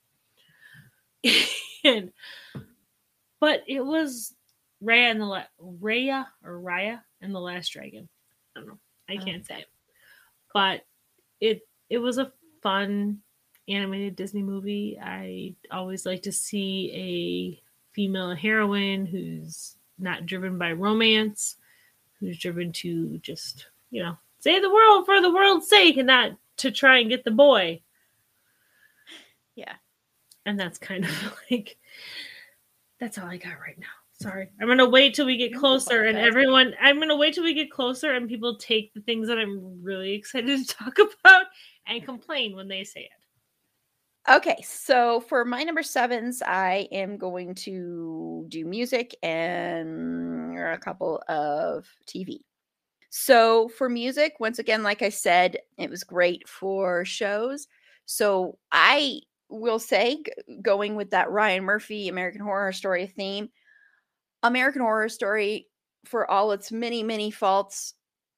and, but it was Raya and the La- Raya or Raya and the Last Dragon. I don't know. I Oh, can't say it, but it it was a fun animated Disney movie. I always like to see a female heroine who's not driven by romance, who's driven to just, you know, save the world for the world's sake and not to try and get the boy. Yeah. And that's kind of like, that's all I got right now. Sorry. I'm going to wait till we get You closer and apologize. everyone, I'm going to wait till we get closer and people take the things that I'm really excited to talk about and complain when they say it. Okay, so for my number sevens, I am going to do music and a couple of T V. So for music, once again, like I said, it was great for shows. So I will say, g- going with that Ryan Murphy American Horror Story theme, American Horror Story, for all its many, many faults,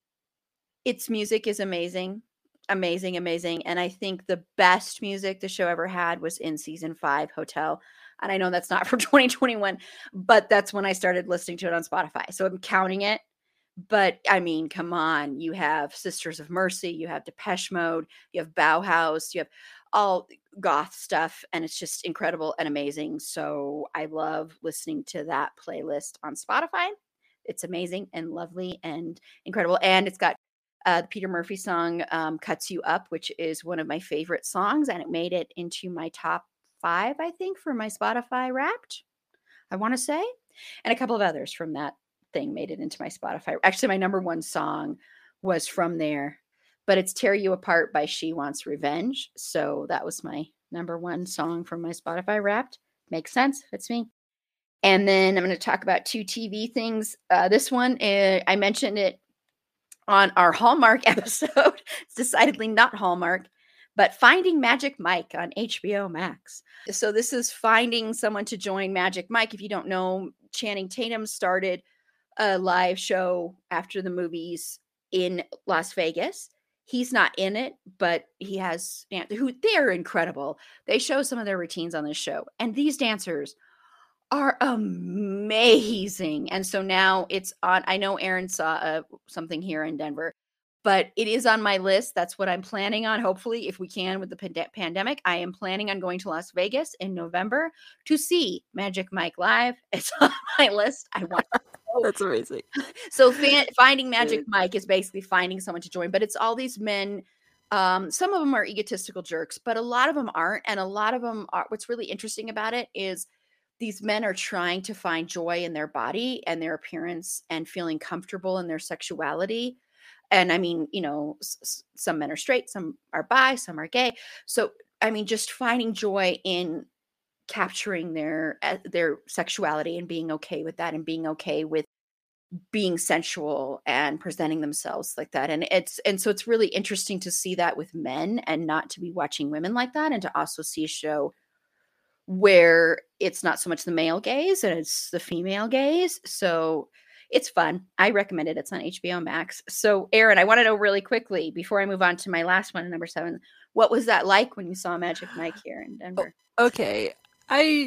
its music is amazing. Amazing, amazing. And I think the best music the show ever had was in season five, Hotel. And I know that's not for twenty twenty-one, but that's when I started listening to it on Spotify. So I'm counting it. But I mean, come on. You have Sisters of Mercy, you have Depeche Mode, you have Bauhaus, you have all goth stuff, and it's just incredible and amazing. So I love listening to that playlist on Spotify. It's amazing and lovely and incredible. And it's got uh, the Peter Murphy song, um, Cuts You Up, which is one of my favorite songs. And it made it into my top five, I think, for my Spotify Wrapped, I want to say. And a couple of others from that thing made it into my Spotify. Actually, my number one song was from there, but it's Tear You Apart by She Wants Revenge. So that was my number one song from my Spotify Wrapped. Makes sense. It's me. And then I'm going to talk about two T V things. Uh, this one, uh, I mentioned it on our Hallmark episode. It's decidedly not Hallmark, but Finding Magic Mike on H B O Max. So this is finding someone to join Magic Mike. If you don't know, Channing Tatum started a live show after the movies in Las Vegas. He's not in it, but he has, who they're incredible. They show some of their routines on this show, and these dancers are amazing. And so now it's on. I know Aaron saw uh, something here in Denver, but it is on my list. That's what I'm planning on. Hopefully, if we can with the pand- pandemic, I am planning on going to Las Vegas in November to see Magic Mike live. It's on my list. I want to go. That's amazing. So fan- finding Magic Mike is basically finding someone to join, but it's all these men. Um, some of them are egotistical jerks, but a lot of them aren't. And a lot of them are. What's really interesting about it is these men are trying to find joy in their body and their appearance and feeling comfortable in their sexuality. And I mean, you know, s- some men are straight, some are bi, some are gay. So, I mean, just finding joy in capturing their uh, their sexuality and being okay with that, and being okay with being sensual and presenting themselves like that. And it's and so it's really interesting to see that with men and not to be watching women like that, and to also see a show where it's not so much the male gaze and it's the female gaze. So it's fun. I recommend it. It's on H B O Max. So Aaron, I want to know really quickly before I move on to my last one, number seven, what was that like when you saw Magic Mike here in Denver? Okay. I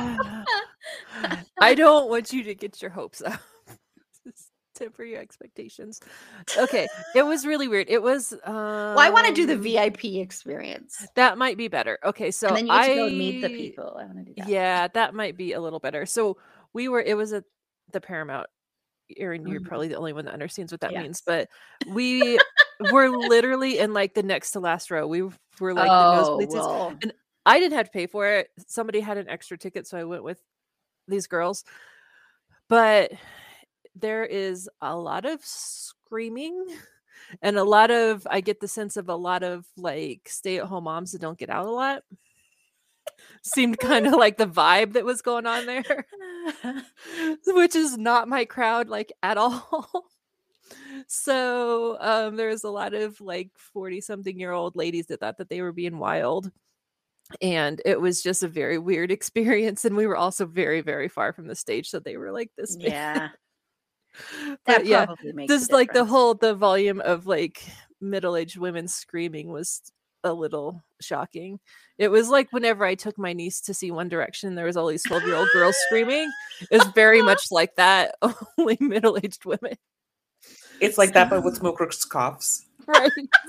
I don't want you to get your hopes up. Just temper your expectations. Okay. It was really weird. It was um Well, I want to do the V I P experience. That might be better. Okay, so And then you get I to go meet the people. I want to do that. Yeah, that might be a little better. So we were it was at the Paramount. Aaron, you're Mhm. probably the only one that understands what that Yes. means, but we were literally in like the next to last row. We were like the Oh, nosebleed seats. well. And I didn't have to pay for it. Somebody had an extra ticket, so I went with these girls. But there is a lot of screaming and a lot of, I get the sense of a lot of like stay-at-home moms that don't get out a lot. Seemed kind of like the vibe that was going on there, which is not my crowd like at all. So um there's a lot of like forty something year old ladies that thought that they were being wild, and it was just a very weird experience. And we were also very very far from the stage, so they were like this big. Yeah. But That yeah, probably makes a just like the difference. whole the volume of like middle-aged women screaming was a little shocking. It was like whenever I took my niece to see One Direction, there was all these twelve year old girls screaming. It was very much like that, only middle-aged women. It's like that, but with smokers' coughs. Right.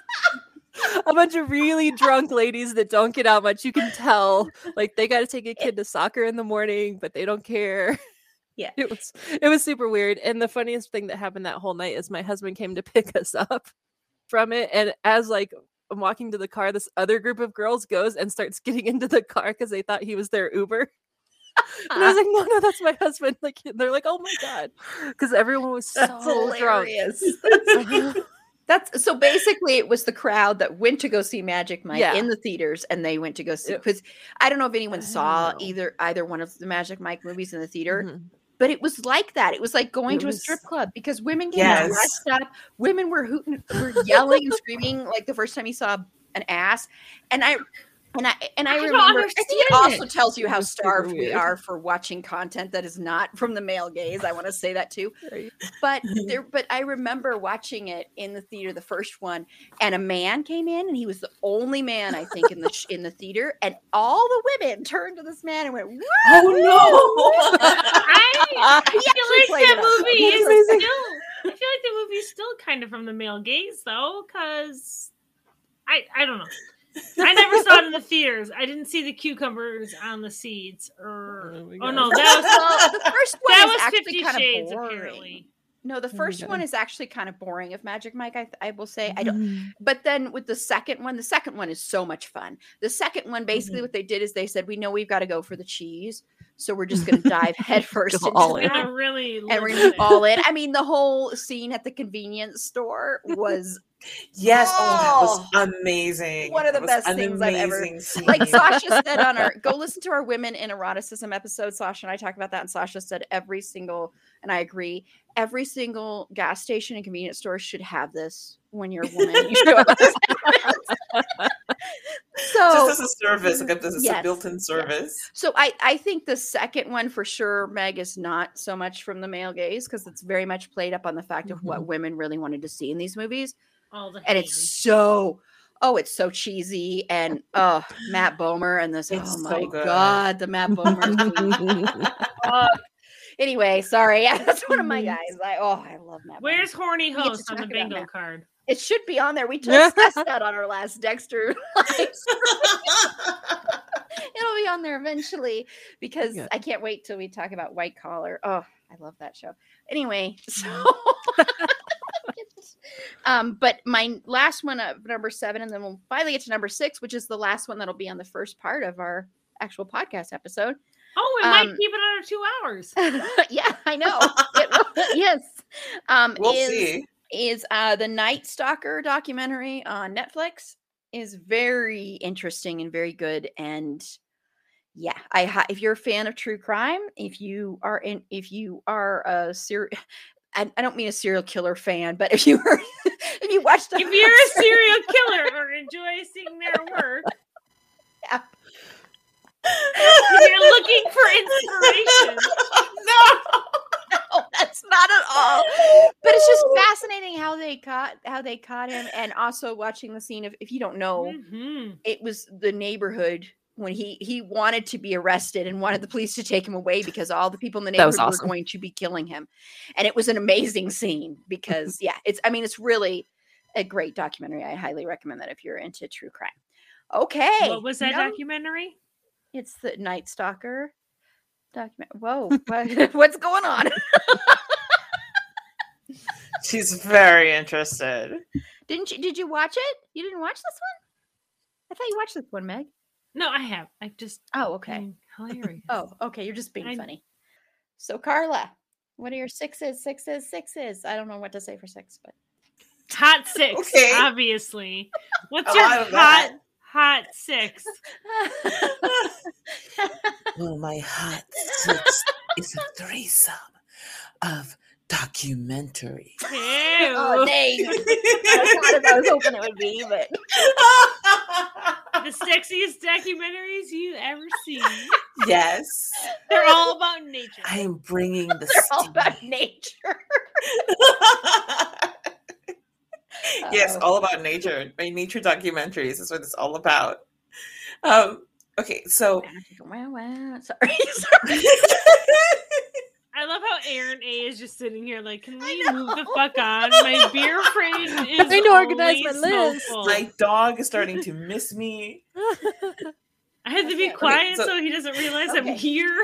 A bunch of really drunk ladies that don't get out much. You can tell like they got to take a kid to soccer in the morning, but they don't care. Yeah. It was it was super weird. And the funniest thing that happened that whole night is my husband came to pick us up from it, and as like I'm walking to the car, this other group of girls goes and starts getting into the car because they thought he was their Uber. And I was like, no, no, that's my husband. Like they're like, oh my god, because everyone was so That's drunk. hilarious. That's so basically it was the crowd that went to go see Magic Mike Yeah. in the theaters, and they went to go see, It- because I don't know if anyone I saw know. either either one of the Magic Mike movies in the theater, Mhm. but it was like that. It was like going It to a was- strip club, because women came Yes. dressed up, women were hooting, were yelling and screaming like the first time you saw an ass. And I And I and I, I don't remember. I think it understand also tells you It how was super starved we weird. are for watching content that is not from the male gaze. I want to say that too. Right. But there, but I remember watching it in the theater, the first one, and a man came in, and he was the only man I think in the sh- in the theater, and all the women turned to this man and went, "Woo!" Oh no! I, I He feel actually like played it that up, movie though. is That's amazing. still. I feel like the movie's still kind of from the male gaze, though, because I I don't know. I never saw it in the theaters. I didn't see the cucumbers on the seats, or Oh my oh, God. no, that was Well, the first one that is was actually Fifty kind of Shades, boring. apparently. No, the Oh my first God. one is actually kind of boring of Magic Mike. I, I will say I don't. Mhm. But then with the second one, the second one is so much fun. The second one, basically, Mhm. what they did is they said, "We know we've got to go for the cheese, so we're just going to dive headfirst Go into all that, in. Gonna really and live we're with going to it. be all in." I mean, the whole scene at the convenience store was Yes, oh, that was Oh, amazing. one of the That was best an things I've ever- amazing scene. like Sasha said on our go listen to our women in eroticism episode. Sasha and I talked about that, and Sasha said every single, and I agree, every single gas station and convenience store should have this when you're a woman. You show up at this so Just as a service, like as a Yes, built-in yes. service. So I, I think the second one for sure, Meg, is not so much from the male gaze because it's very much played up on the fact of what women really wanted to see in these movies. All the And it's hands. so, oh, it's so cheesy. And oh, Matt Bomer and this, It's oh so my good. God, the Matt Bomer. Oh, anyway, sorry. That's one of my Mhm. guys. I, oh, I love Matt Bomer. Where's horny We get to host on the talk about bingo that. card? It should be on there. We discussed that on our last Dexter live It'll be on there eventually because Yeah. I can't wait till we talk about White Collar. Oh, I love that show. Anyway, so um, but my last one of number seven, and then we'll finally get to number six, which is the last one that'll be on the first part of our actual podcast episode. Oh, we might Um, keep it under two hours. Yeah, I know. It will- yes. Um, We'll is, see. is uh, the Night Stalker documentary on Netflix is very interesting and very good. And yeah, I hi- if you're a fan of true crime, if you are in, if you are a serial, I, I don't mean a serial killer fan, but if you are, if you watch the, If you're a serial killer or enjoy seeing their work, Yeah. if you're looking for inspiration, No. No, that's not at all. But it's just fascinating how they caught how they caught him, and also watching the scene of, if you don't know, Mhm. it was the neighborhood when he he wanted to be arrested and wanted the police to take him away because all the people in the That was neighborhood were awesome. going to be killing him. And it was an amazing scene because yeah, it's I mean it's really a great documentary. I highly recommend that if you're into true crime. Okay. What was that num- documentary? It's the Night Stalker document. Whoa, what, what's going on? She's very interested. Didn't you did you watch it? You didn't watch this one? I thought you watched this one, Meg. No, I have. I've just Oh, okay. been hilarious. Oh, okay. You're just being I- funny. So, Carla, what are your sixes, sixes, sixes? I don't know what to say for six, but Hot six, Okay. obviously. What's A your lot of hot that. hot six? Well, my hot six is a threesome of documentary. oh, Ew. dang. That's not as I was hoping it would be, but The sexiest documentaries you've ever seen. Yes. They're all about nature. I am bringing the they're all steam. about nature. Yes, Uh-oh. all about nature. My nature documentaries is what it's all about. Um, okay, so Wow, wow. Sorry. Sorry. I love how Aaron A is just sitting here like, can we I move the know. fuck on? My beer fridge is Trying to organize only my so list. full. my dog is starting to miss me. I had to be Okay, quiet so- so, he doesn't realize I'm Okay. here.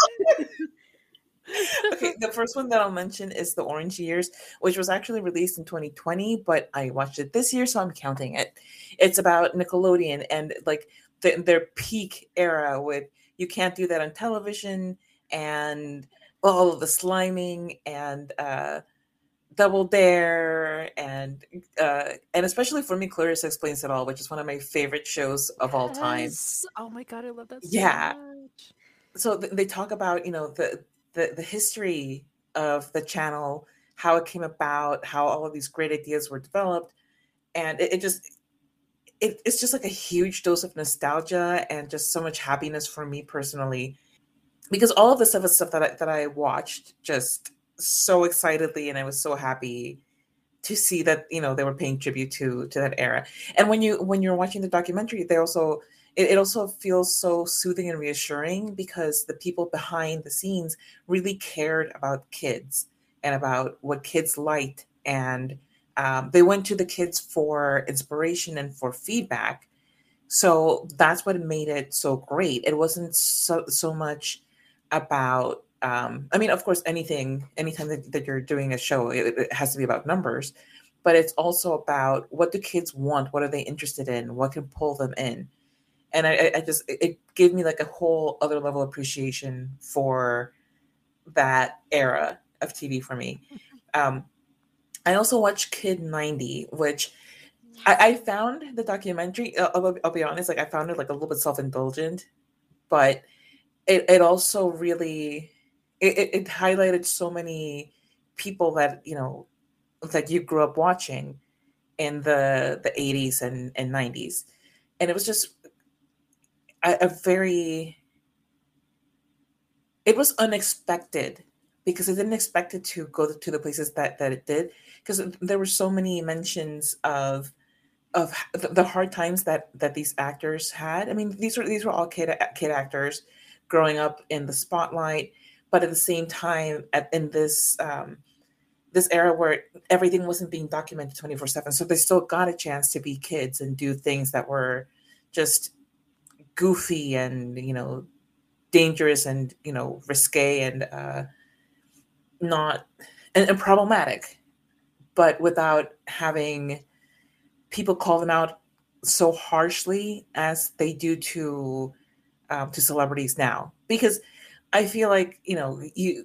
Okay, the first one that I'll mention is The Orange Years, which was actually released in twenty twenty, but I watched it this year, so I'm counting it. It's about Nickelodeon and like the, their peak era with You Can't Do That on Television and all of the sliming and uh, Double Dare and uh, and especially for me, Clarissa Explains It All, which is one of my favorite shows of all time. Yes. Oh my God, I love that so Yeah. much. So th- they talk about you know the, the the history of the channel, how it came about, how all of these great ideas were developed, and it, it just it, it's just like a huge dose of nostalgia and just so much happiness for me personally, because all of the stuff is stuff that I, that I watched just so excitedly, and I was so happy to see that, you know, they were paying tribute to to that era. And when you when you're watching the documentary, they also it, it also feels so soothing and reassuring, because the people behind the scenes really cared about kids and about what kids liked, and um, they went to the kids for inspiration and for feedback. So that's what made it so great. It wasn't so so much about um I mean, of course, anything anytime that, that you're doing a show, it, it has to be about numbers, but it's also about what do kids want, what are they interested in, what can pull them in. And i i just it it gave me like a whole other level of appreciation for that era of T V for me. um I also watched Kid ninety, which i, I found the documentary, I'll, I'll I'll be honest, like I found it like a little bit self-indulgent, but it, it also really it, it, it highlighted so many people that, you know, that you grew up watching in the the eighties and, and nineties. And it was just a, a very it was unexpected, because I didn't expect it to go to the places that that it did, because there were so many mentions of of the hard times that that these actors had. I mean, these were these were all kid kid actors growing up in the spotlight, but at the same time, at, in this um, this era where everything wasn't being documented twenty-four seven, so they still got a chance to be kids and do things that were just goofy and, you know, dangerous and, you know, risque and uh, not and, and problematic, but without having people call them out so harshly as they do to um, to celebrities now. Because I feel like, you know, you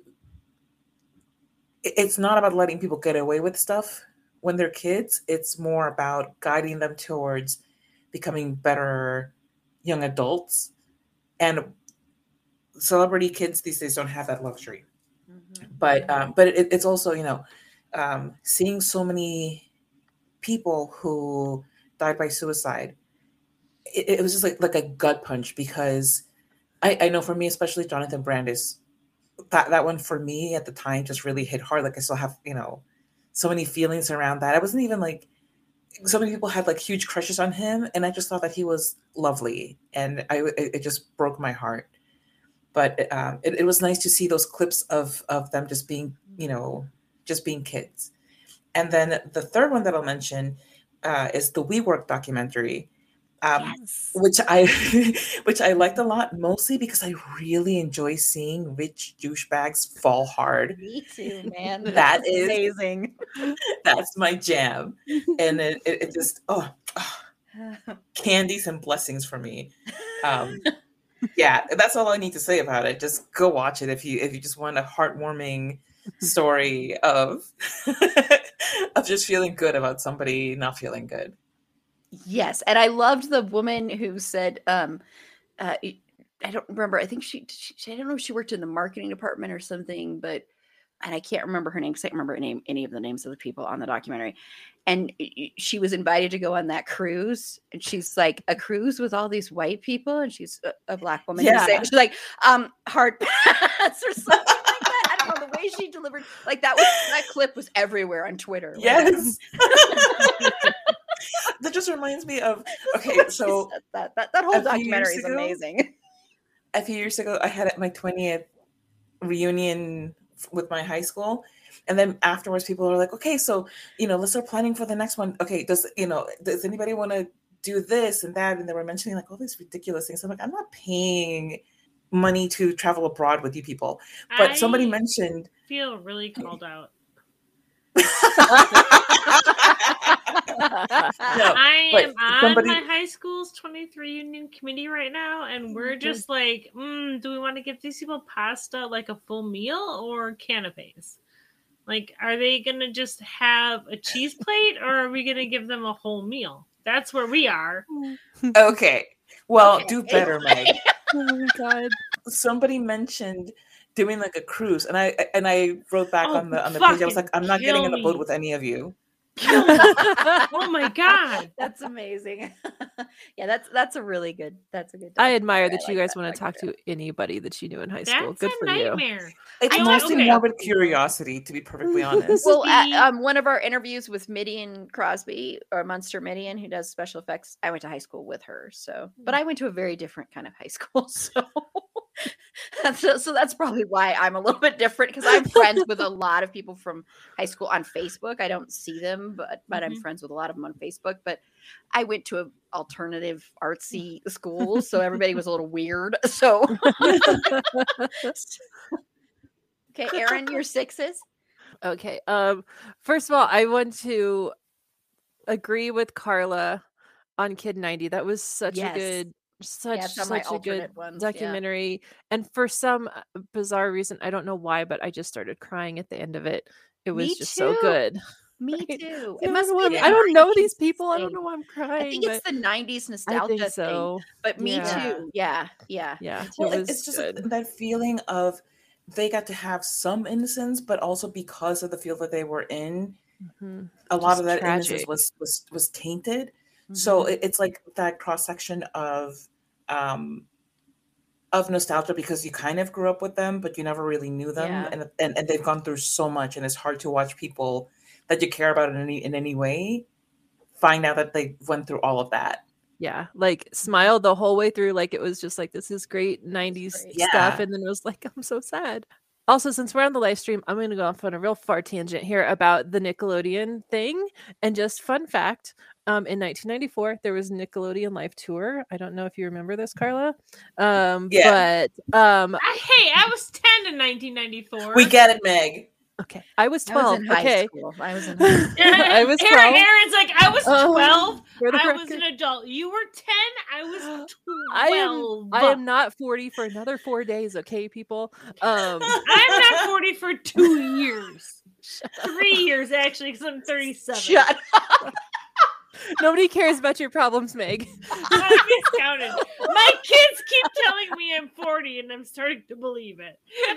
it's not about letting people get away with stuff when they're kids. It's more about guiding them towards becoming better young adults. And celebrity kids these days don't have that luxury. Mm-hmm. But um, but it, it's also, you know, um, seeing so many people who died by suicide. It, it was just like like a gut punch, because I, I know for me, especially Jonathan Brandis, that, that one for me at the time just really hit hard. Like I still have, you know, so many feelings around that. I wasn't even like, so many people had like huge crushes on him, and I just thought that he was lovely, and I it, it just broke my heart. But um, it, it was nice to see those clips of of them just being, you know, just being kids. And then the third one that I'll mention uh, is the WeWork documentary. Um, yes. which I which I liked a lot, mostly because I really enjoy seeing rich douchebags fall hard. Me too, man. That that's is amazing. That's my jam, and it, it, it just oh, oh, candies and blessings for me. Um, yeah, that's all I need to say about it. Just go watch it if you if you just want a heartwarming story of of just feeling good about somebody not feeling good. Yes, and I loved the woman who said, um, uh, I don't remember. I think she, she, I don't know if she worked in the marketing department or something, but, and I can't remember her name because I can't remember name, any of the names of the people on the documentary. And she was invited to go on that cruise, and she's like, a cruise with all these white people, and she's a, a Black woman. Yeah. She's like, um, hard pass or something like that. I don't know, the way she delivered, like that was that clip was everywhere on Twitter. Yes. That just reminds me of, okay, so that, that, that whole documentary is amazing. A few years ago, I had my twentieth reunion with my high school. And then afterwards, people are like, okay, so, you know, let's start planning for the next one. Okay, does, you know, does anybody want to do this and that? And they were mentioning like all these ridiculous things. I'm like, I'm not paying money to travel abroad with you people. But I somebody mentioned. feel really called out. No, I am on somebody... my high school's twentieth reunion committee right now, and we're just like, mm, do we want to give these people pasta, like a full meal, or canapes? Like, are they gonna just have a cheese plate, or are we gonna give them a whole meal? That's where we are. Okay, well, okay. do better, Meg. Oh my god! Somebody mentioned doing like a cruise, and I and I wrote back oh, on the on the page. I was like, I'm not getting on a boat me. with any of you. Oh my god. That's amazing. Yeah, that's that's a really good. That's a good. I admire documentary. that I you like guys want to talk documentary. to anybody that you knew in high school. That's Good a for you. nightmare. It's I- mostly okay. morbid curiosity, to be perfectly honest. Well, at, See? um, one of our interviews with Midian Crosby or Munster Midian, who does special effects, I went to high school with her. So, but I went to a very different kind of high school. So, so, so that's probably why I'm a little bit different because I'm friends with a lot of people from high school on Facebook. I don't see them, but but I'm Mhm. friends with a lot of them on Facebook. But I went to an alternative artsy school, so everybody was a little weird. So, okay, Erin, your sixes. Okay. Um. First of all, I want to agree with Carla on Kid ninety. That was such Yes. a good, such it's on my such a good alternate ones, yeah. documentary. And for some uh, bizarre reason, I don't know why, but I just started crying at the end of it. It was Me just so too. good. Me Right? too. I It don't must know be. why the I'm- I don't know these nineties people. I don't thing. know why I'm I crying. think it's but the nineties I nostalgia think thing. so. But me Yeah. too. Yeah. Yeah. Yeah. me too. Well, it it- was it's just good. like that feeling of they got to have some innocence, but also because of the field that they were in, Mhm. a lot Just of that tragic. innocence was was was tainted. So Mhm. it, it's like that cross section of um of nostalgia because you kind of grew up with them, but you never really knew them, Yeah. and, and and they've gone through so much, and it's hard to watch people that you care about in any in any way find out that they went through all of that. Yeah, like smiled the whole way through, like it was just like this is great nineties great. stuff, Yeah. and then it was like I'm so sad. Also, since we're on the live stream, I'm going to go off on a real far tangent here about the Nickelodeon thing. And just fun fact, um, in nineteen ninety-four, there was Nickelodeon Live Tour. I don't know if you remember this, Carla. Um, Yeah. but um, I, hey, I was ten in nineteen ninety-four. We get it, Meg. okay, I was I was twelve. in high Okay, school. I was in high school. I was Aaron, twelve. Aaron's like, I was Um, twelve. for the I was record. an adult. You were ten. I was twelve. I am I am not forty for another four days, okay, people. Um I'm not forty for two years. Three years, actually, because I'm thirty-seven. Shut up. Nobody cares about your problems, Meg. I miscounted. My kids keep telling me I'm forty, and I'm starting to believe it.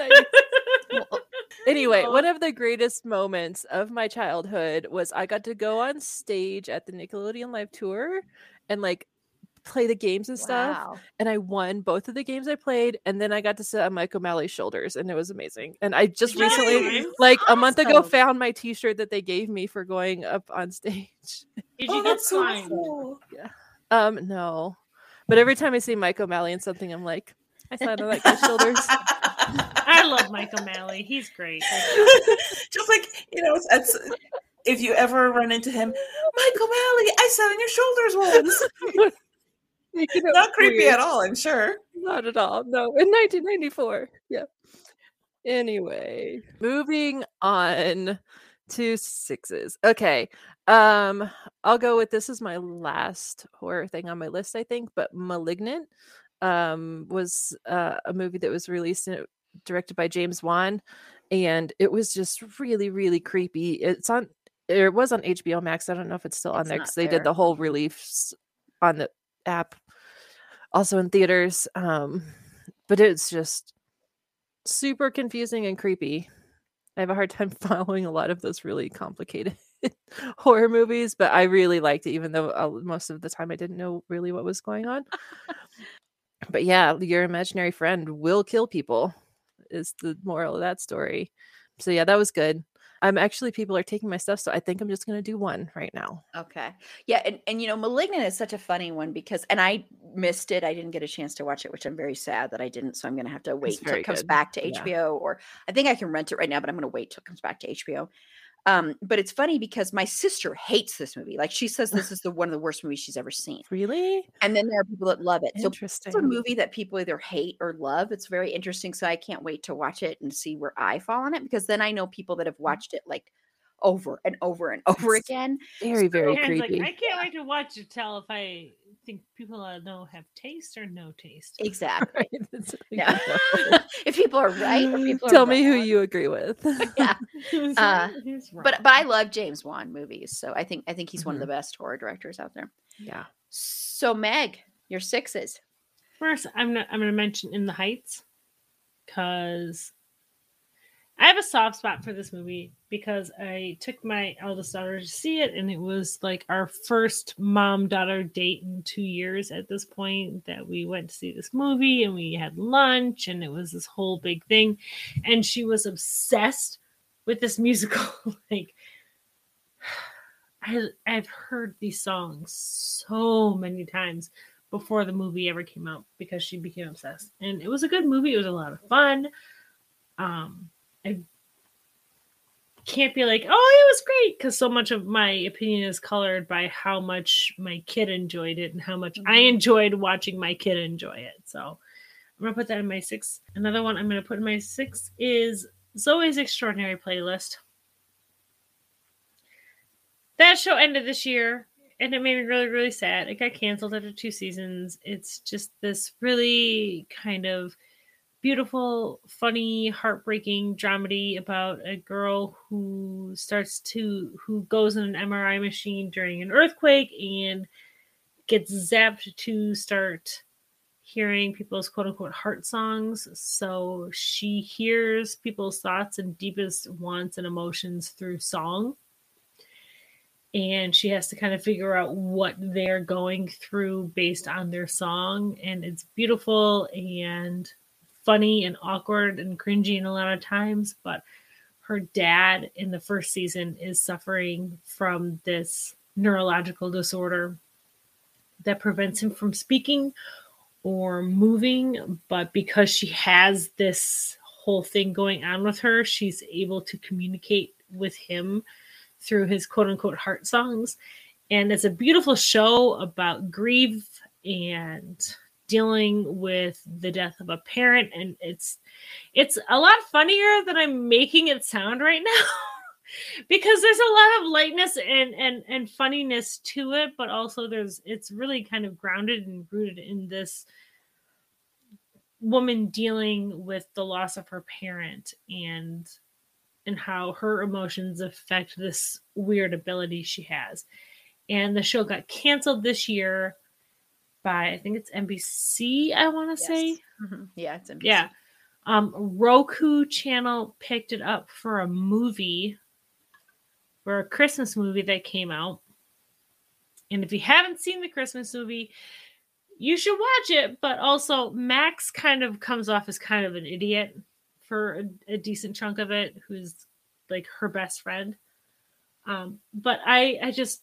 Anyway, Oh. one of the greatest moments of my childhood was I got to go on stage at the Nickelodeon Live Tour and like play the games and stuff. Wow. And I won both of the games I played, and then I got to sit on Mike O'Malley's shoulders, and it was amazing. And I just Nice. recently, like a month ago, Awesome. found my T-shirt that they gave me for going up on stage. Did Oh, you get that's so signed? cool. Um, no, but every time I see Mike O'Malley in something, I'm like, I sat on that guy's shoulders. I love Mike O'Malley. He's great. Just like, you know, it's, it's, if you ever run into him, Mike O'Malley, I sat on your shoulders once. Making it Not creepy weird. at all, I'm sure. Not at all. No, in nineteen ninety-four. Yeah. Anyway, moving on to sixes. Okay. Um, I'll go with this is my last horror thing on my list, I think, but Malignant um was uh, a movie that was released and directed by James Wan, and it was just really, really creepy. It's on it was on H B O Max. I don't know if it's still on It's there not because they there. did the whole release on the app, also in theaters. Um, but it's just super confusing and creepy. I have a hard time following a lot of those really complicated horror movies, but I really liked it, even though uh, most of the time I didn't know really what was going on. But yeah, your imaginary friend will kill people is the moral of that story. So yeah, that was good. I'm actually people are taking my stuff, so I think I'm just gonna do one right now. Okay. Yeah, and, and you know, Malignant is such a funny one because and I missed it. I didn't get a chance to watch it, which I'm very sad that I didn't. So I'm gonna have to wait until very it comes good. back to Yeah. H B O, or I think I can rent it right now, but I'm gonna wait till it comes back to H B O. Um, but it's funny because my sister hates this movie. Like she says this is the one of the worst movies she's ever seen. Really? And then there are people that love it. So Interesting. it's a movie that people either hate or love. It's very interesting. So I can't wait to watch it and see where I fall on it, because then I know people that have watched it like over and over and over It's again. Very, very Aaron's creepy. like, I can't wait to watch it. Tell if I think people I know have taste or no taste. Exactly. Right, that's what we Yeah. know. If people are right or people are Tell me who wrong. you agree with. Yeah. Who's Uh, right, who's But wrong? but I love James Wan movies, so I think I think he's one of Mhm. the best horror directors out there. Yeah. So Meg, your sixes. First, I'm not, I'm going to mention In the Heights because I have a soft spot for this movie because I took my eldest daughter to see it, and it was like our first mom-daughter date in two years at this point that we went to see this movie, and we had lunch, and it was this whole big thing. And she was obsessed with this musical. Like, I, I've heard these songs so many times before the movie ever came out because she became obsessed. And it was a good movie. It was a lot of fun. Um, I can't be like, oh, it was great, because so much of my opinion is colored by how much my kid enjoyed it and how much mm-hmm. I enjoyed watching my kid enjoy it. So I'm going to put that in my six. Another one I'm going to put in my six is Zoe's Extraordinary Playlist. That show ended this year, and it made me really, really sad. It got canceled after two seasons. It's just this really kind of beautiful, funny, heartbreaking dramedy about a girl who starts to, who goes in an M R I machine during an earthquake and gets zapped to start hearing people's quote-unquote heart songs. So she hears people's thoughts and deepest wants and emotions through song. And she has to kind of figure out what they're going through based on their song. And it's beautiful and funny and awkward and cringy in a lot of times. But her dad in the first season is suffering from this neurological disorder that prevents him from speaking or moving. But because she has this whole thing going on with her, she's able to communicate with him through his quote-unquote heart songs. And it's a beautiful show about grief and dealing with the death of a parent. And it's it's a lot funnier than I'm making it sound right now because there's a lot of lightness and, and, and funniness to it, but also there's it's really kind of grounded and rooted in this woman dealing with the loss of her parent and and how her emotions affect this weird ability she has. And the show got canceled this year by, I think it's N B C, I want to yes. say. Mm-hmm. Yeah, it's N B C. Yeah. Um, Roku channel picked it up for a movie, for a Christmas movie that came out. And if you haven't seen the Christmas movie, you should watch it. But also, Max kind of comes off as kind of an idiot for a, a decent chunk of it, who's like her best friend. Um, but I, I just,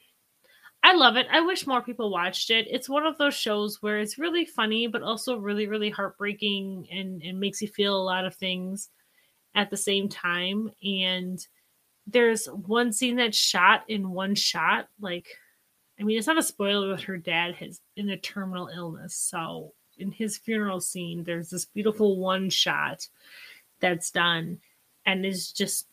I love it. I wish more people watched it. It's one of those shows where it's really funny, but also really, really heartbreaking and, and makes you feel a lot of things at the same time. And there's one scene that's shot in one shot. Like, I mean, it's not a spoiler, but her dad has in a terminal illness. So in his funeral scene, there's this beautiful one shot that's done and is just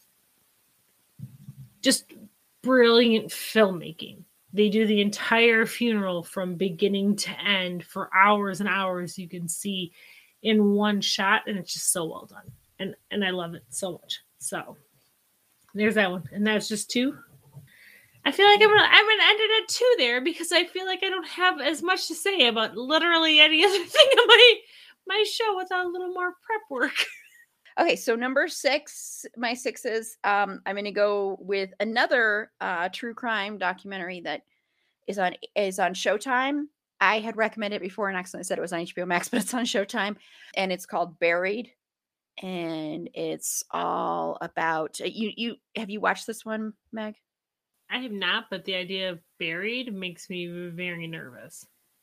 just brilliant filmmaking. They do the entire funeral from beginning to end for hours and hours. You can see in one shot, and it's just so well done. And and I love it so much. So there's that one. And that's just two. I feel like I'm gonna I'm gonna end it at two there because I feel like I don't have as much to say about literally any other thing in my my show without a little more prep work. Okay, so number six, my sixes, um, I'm gonna go with another uh, true crime documentary that is on is on Showtime. I had recommended it before and accidentally said it was on H B O Max, but it's on Showtime, and it's called Buried, and it's all about you. You have you watched this one, Meg? I have not, but the idea of buried makes me very nervous.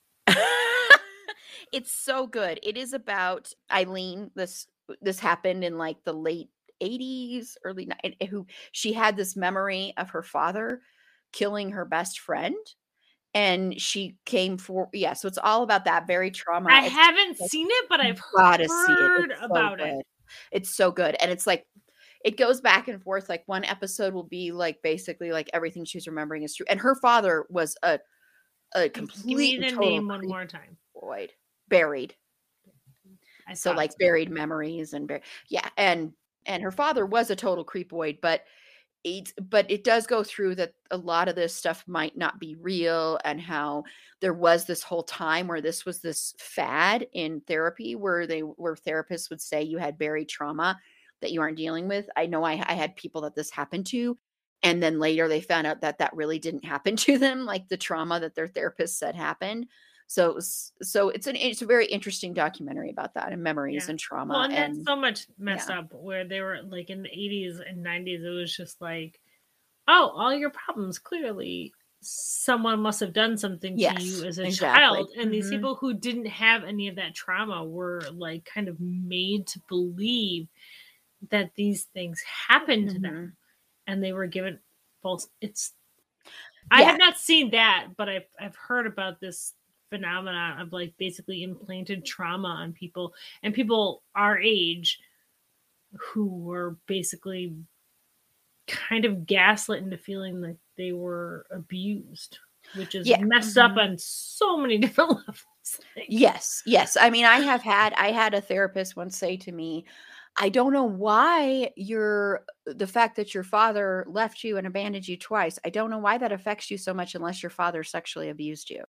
It's so good. It is about Eileen. This this happened in like the late eighties, early nineties. Who she had this memory of her father killing her best friend, and she came for yeah. So it's all about that very trauma. I it's, haven't like, seen it, but I've gotta heard see it. It's about so it. Good. It's so good, and it's like. It goes back and forth. Like one episode will be like basically like everything she's remembering is true. And her father was a a complete Give me the name one more time. Boyd buried. I so like so. Buried memories and bur- yeah, and and her father was a total creepoid, but it but it does go through that a lot of this stuff might not be real, and how there was this whole time where this was this fad in therapy where they where therapists would say you had buried trauma. that you aren't dealing with. I know I, I had people that this happened to, and then later they found out that that really didn't happen to them, like the trauma that their therapist said happened. So it was, so it's an it's a very interesting documentary about that and memories Yeah. and trauma. Well, and, and that's so much messed yeah. up where they were like in the eighties and nineties, it was just like, oh, all your problems, clearly someone must have done something Yes, to you as a exactly. child. And Mhm. these people who didn't have any of that trauma were like kind of made to believe that these things happened to Mhm. them, and they were given false. It's I Yeah. have not seen that, but I've I've heard about this phenomenon of like basically implanted trauma on people, and people our age who were basically kind of gaslit into feeling like they were abused, which is Yeah. messed Mhm. up on so many different levels. Like, Yes, yes. I mean, I have had I had a therapist once say to me, "I don't know why you're the fact that your father left you and abandoned you twice. I don't know why that affects you so much unless your father sexually abused you."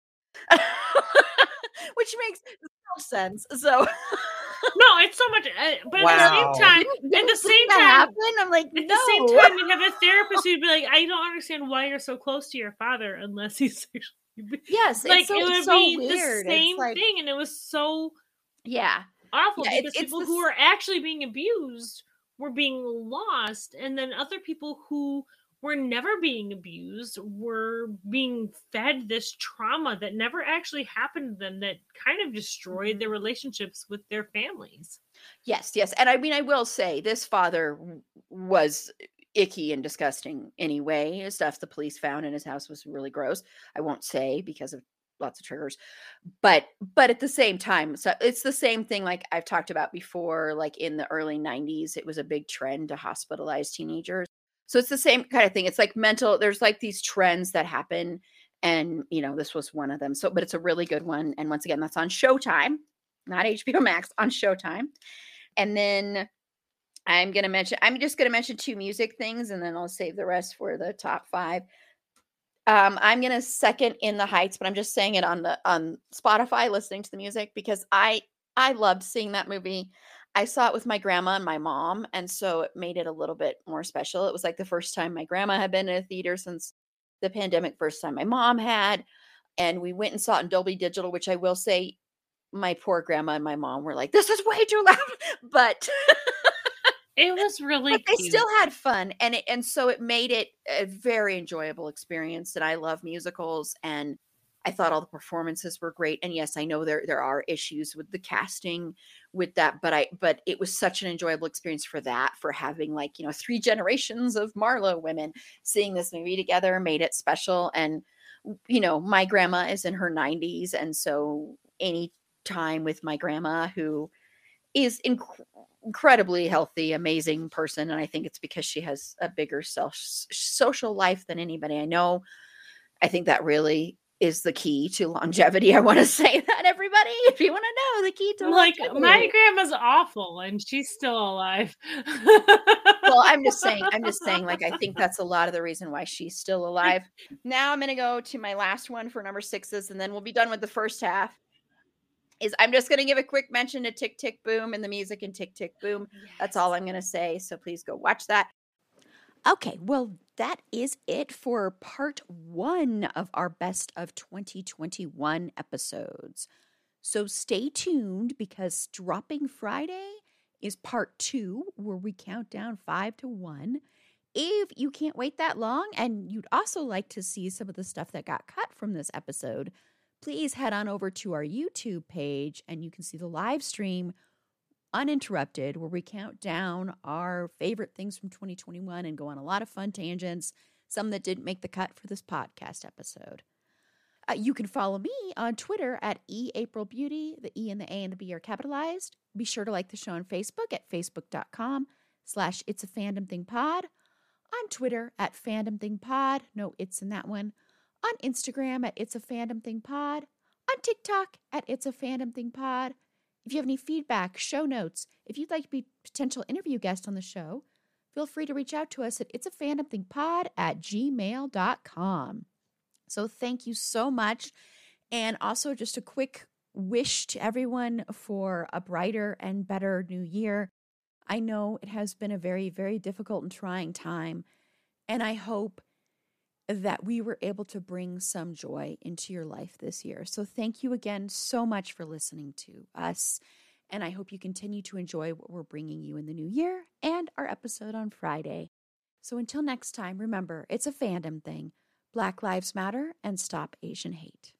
Which makes no sense. So no, it's so much, uh, but Wow. at the same time, Didn't- at didn't- the didn't same that time, happen? I'm like, at no. the same time, you have a therapist who'd be like, I don't understand why you're so close to your father unless he's sexually abused. Yes, Like it's so, it it's would so be weird. the same It's like, thing, and it was so yeah. awful Yeah, it's- because it's people this- who were actually being abused were being lost, and then other people who were never being abused were being fed this trauma that never actually happened to them, that kind of destroyed Mhm. their relationships with their families. Yes, yes. And I mean, I will say this father w- was icky and disgusting anyway. Stuff the police found in his house was really gross. I won't say because of lots of triggers. But but at the same time, so it's the same thing like I've talked about before, like in the early nineties, it was a big trend to hospitalize teenagers. So it's the same kind of thing. It's like mental, there's like these trends that happen. And, you know, this was one of them. So, but it's a really good one. And once again, that's on Showtime, not H B O Max, on Showtime. And then I'm going to mention, I'm just going to mention two music things and then I'll save the rest for the top five. Um, I'm going to second In the Heights, but I'm just saying it on the, on Spotify, listening to the music because I, I loved seeing that movie. I saw it with my grandma and my mom. And so it made it a little bit more special. It was like the first time my grandma had been in a theater since the pandemic, first time my mom had. And we went and saw it in Dolby Digital, which I will say my poor grandma and my mom were like, this is way too loud. But It was really but they cute. still had fun. And it, and so it made it a very enjoyable experience. And I love musicals. And I thought all the performances were great. And yes, I know there there are issues with the casting with that, but I but it was such an enjoyable experience for that, for having like, you know, three generations of Marlowe women seeing this movie together made it special. And you know, my grandma is in her nineties, and so any time with my grandma, who is inc- incredibly healthy, amazing person, and I think it's because she has a bigger self social life than anybody I know. I think that really is the key to longevity. I want to say that, everybody, if you want to know the key to Like longevity. my grandma's awful and she's still alive. Well, I'm just saying, I'm just saying, like, I think that's a lot of the reason why she's still alive. Now I'm going to go to my last one for number sixes, and then we'll be done with the first half. Is I'm just going to give a quick mention to Tick, Tick, Boom and the music in Tick, Tick, Boom. That's all I'm going to say. So please go watch that. Okay, well, that is it for part one of our best of twenty twenty-one episodes. So stay tuned because dropping Friday is part two, where we count down five to one. If you can't wait that long and you'd also like to see some of the stuff that got cut from this episode, please head on over to our YouTube page and you can see the live stream uninterrupted, where we count down our favorite things from twenty twenty-one and go on a lot of fun tangents, some that didn't make the cut for this podcast episode. Uh, you can follow me on Twitter at eAprilBeauty. The E and the A and the B are capitalized. Be sure to like the show on Facebook at facebook.com slash It's a Fandom Thing Pod. On Twitter at Fandom Thing Pod. No, it's in that one. On Instagram at It's a Fandom Thing Pod. On TikTok at It's a Fandom Thing Pod. If you have any feedback, show notes, if you'd like to be a potential interview guest on the show, feel free to reach out to us at It's a Fandom Thing Pod at gmail dot com. So thank you so much. And also just a quick wish to everyone for a brighter and better new year. I know it has been a very, very difficult and trying time, and I hope that we were able to bring some joy into your life this year. So thank you again so much for listening to us, and I hope you continue to enjoy what we're bringing you in the new year and our episode on Friday. So until next time, remember, it's a fandom thing. Black Lives Matter and stop Asian hate.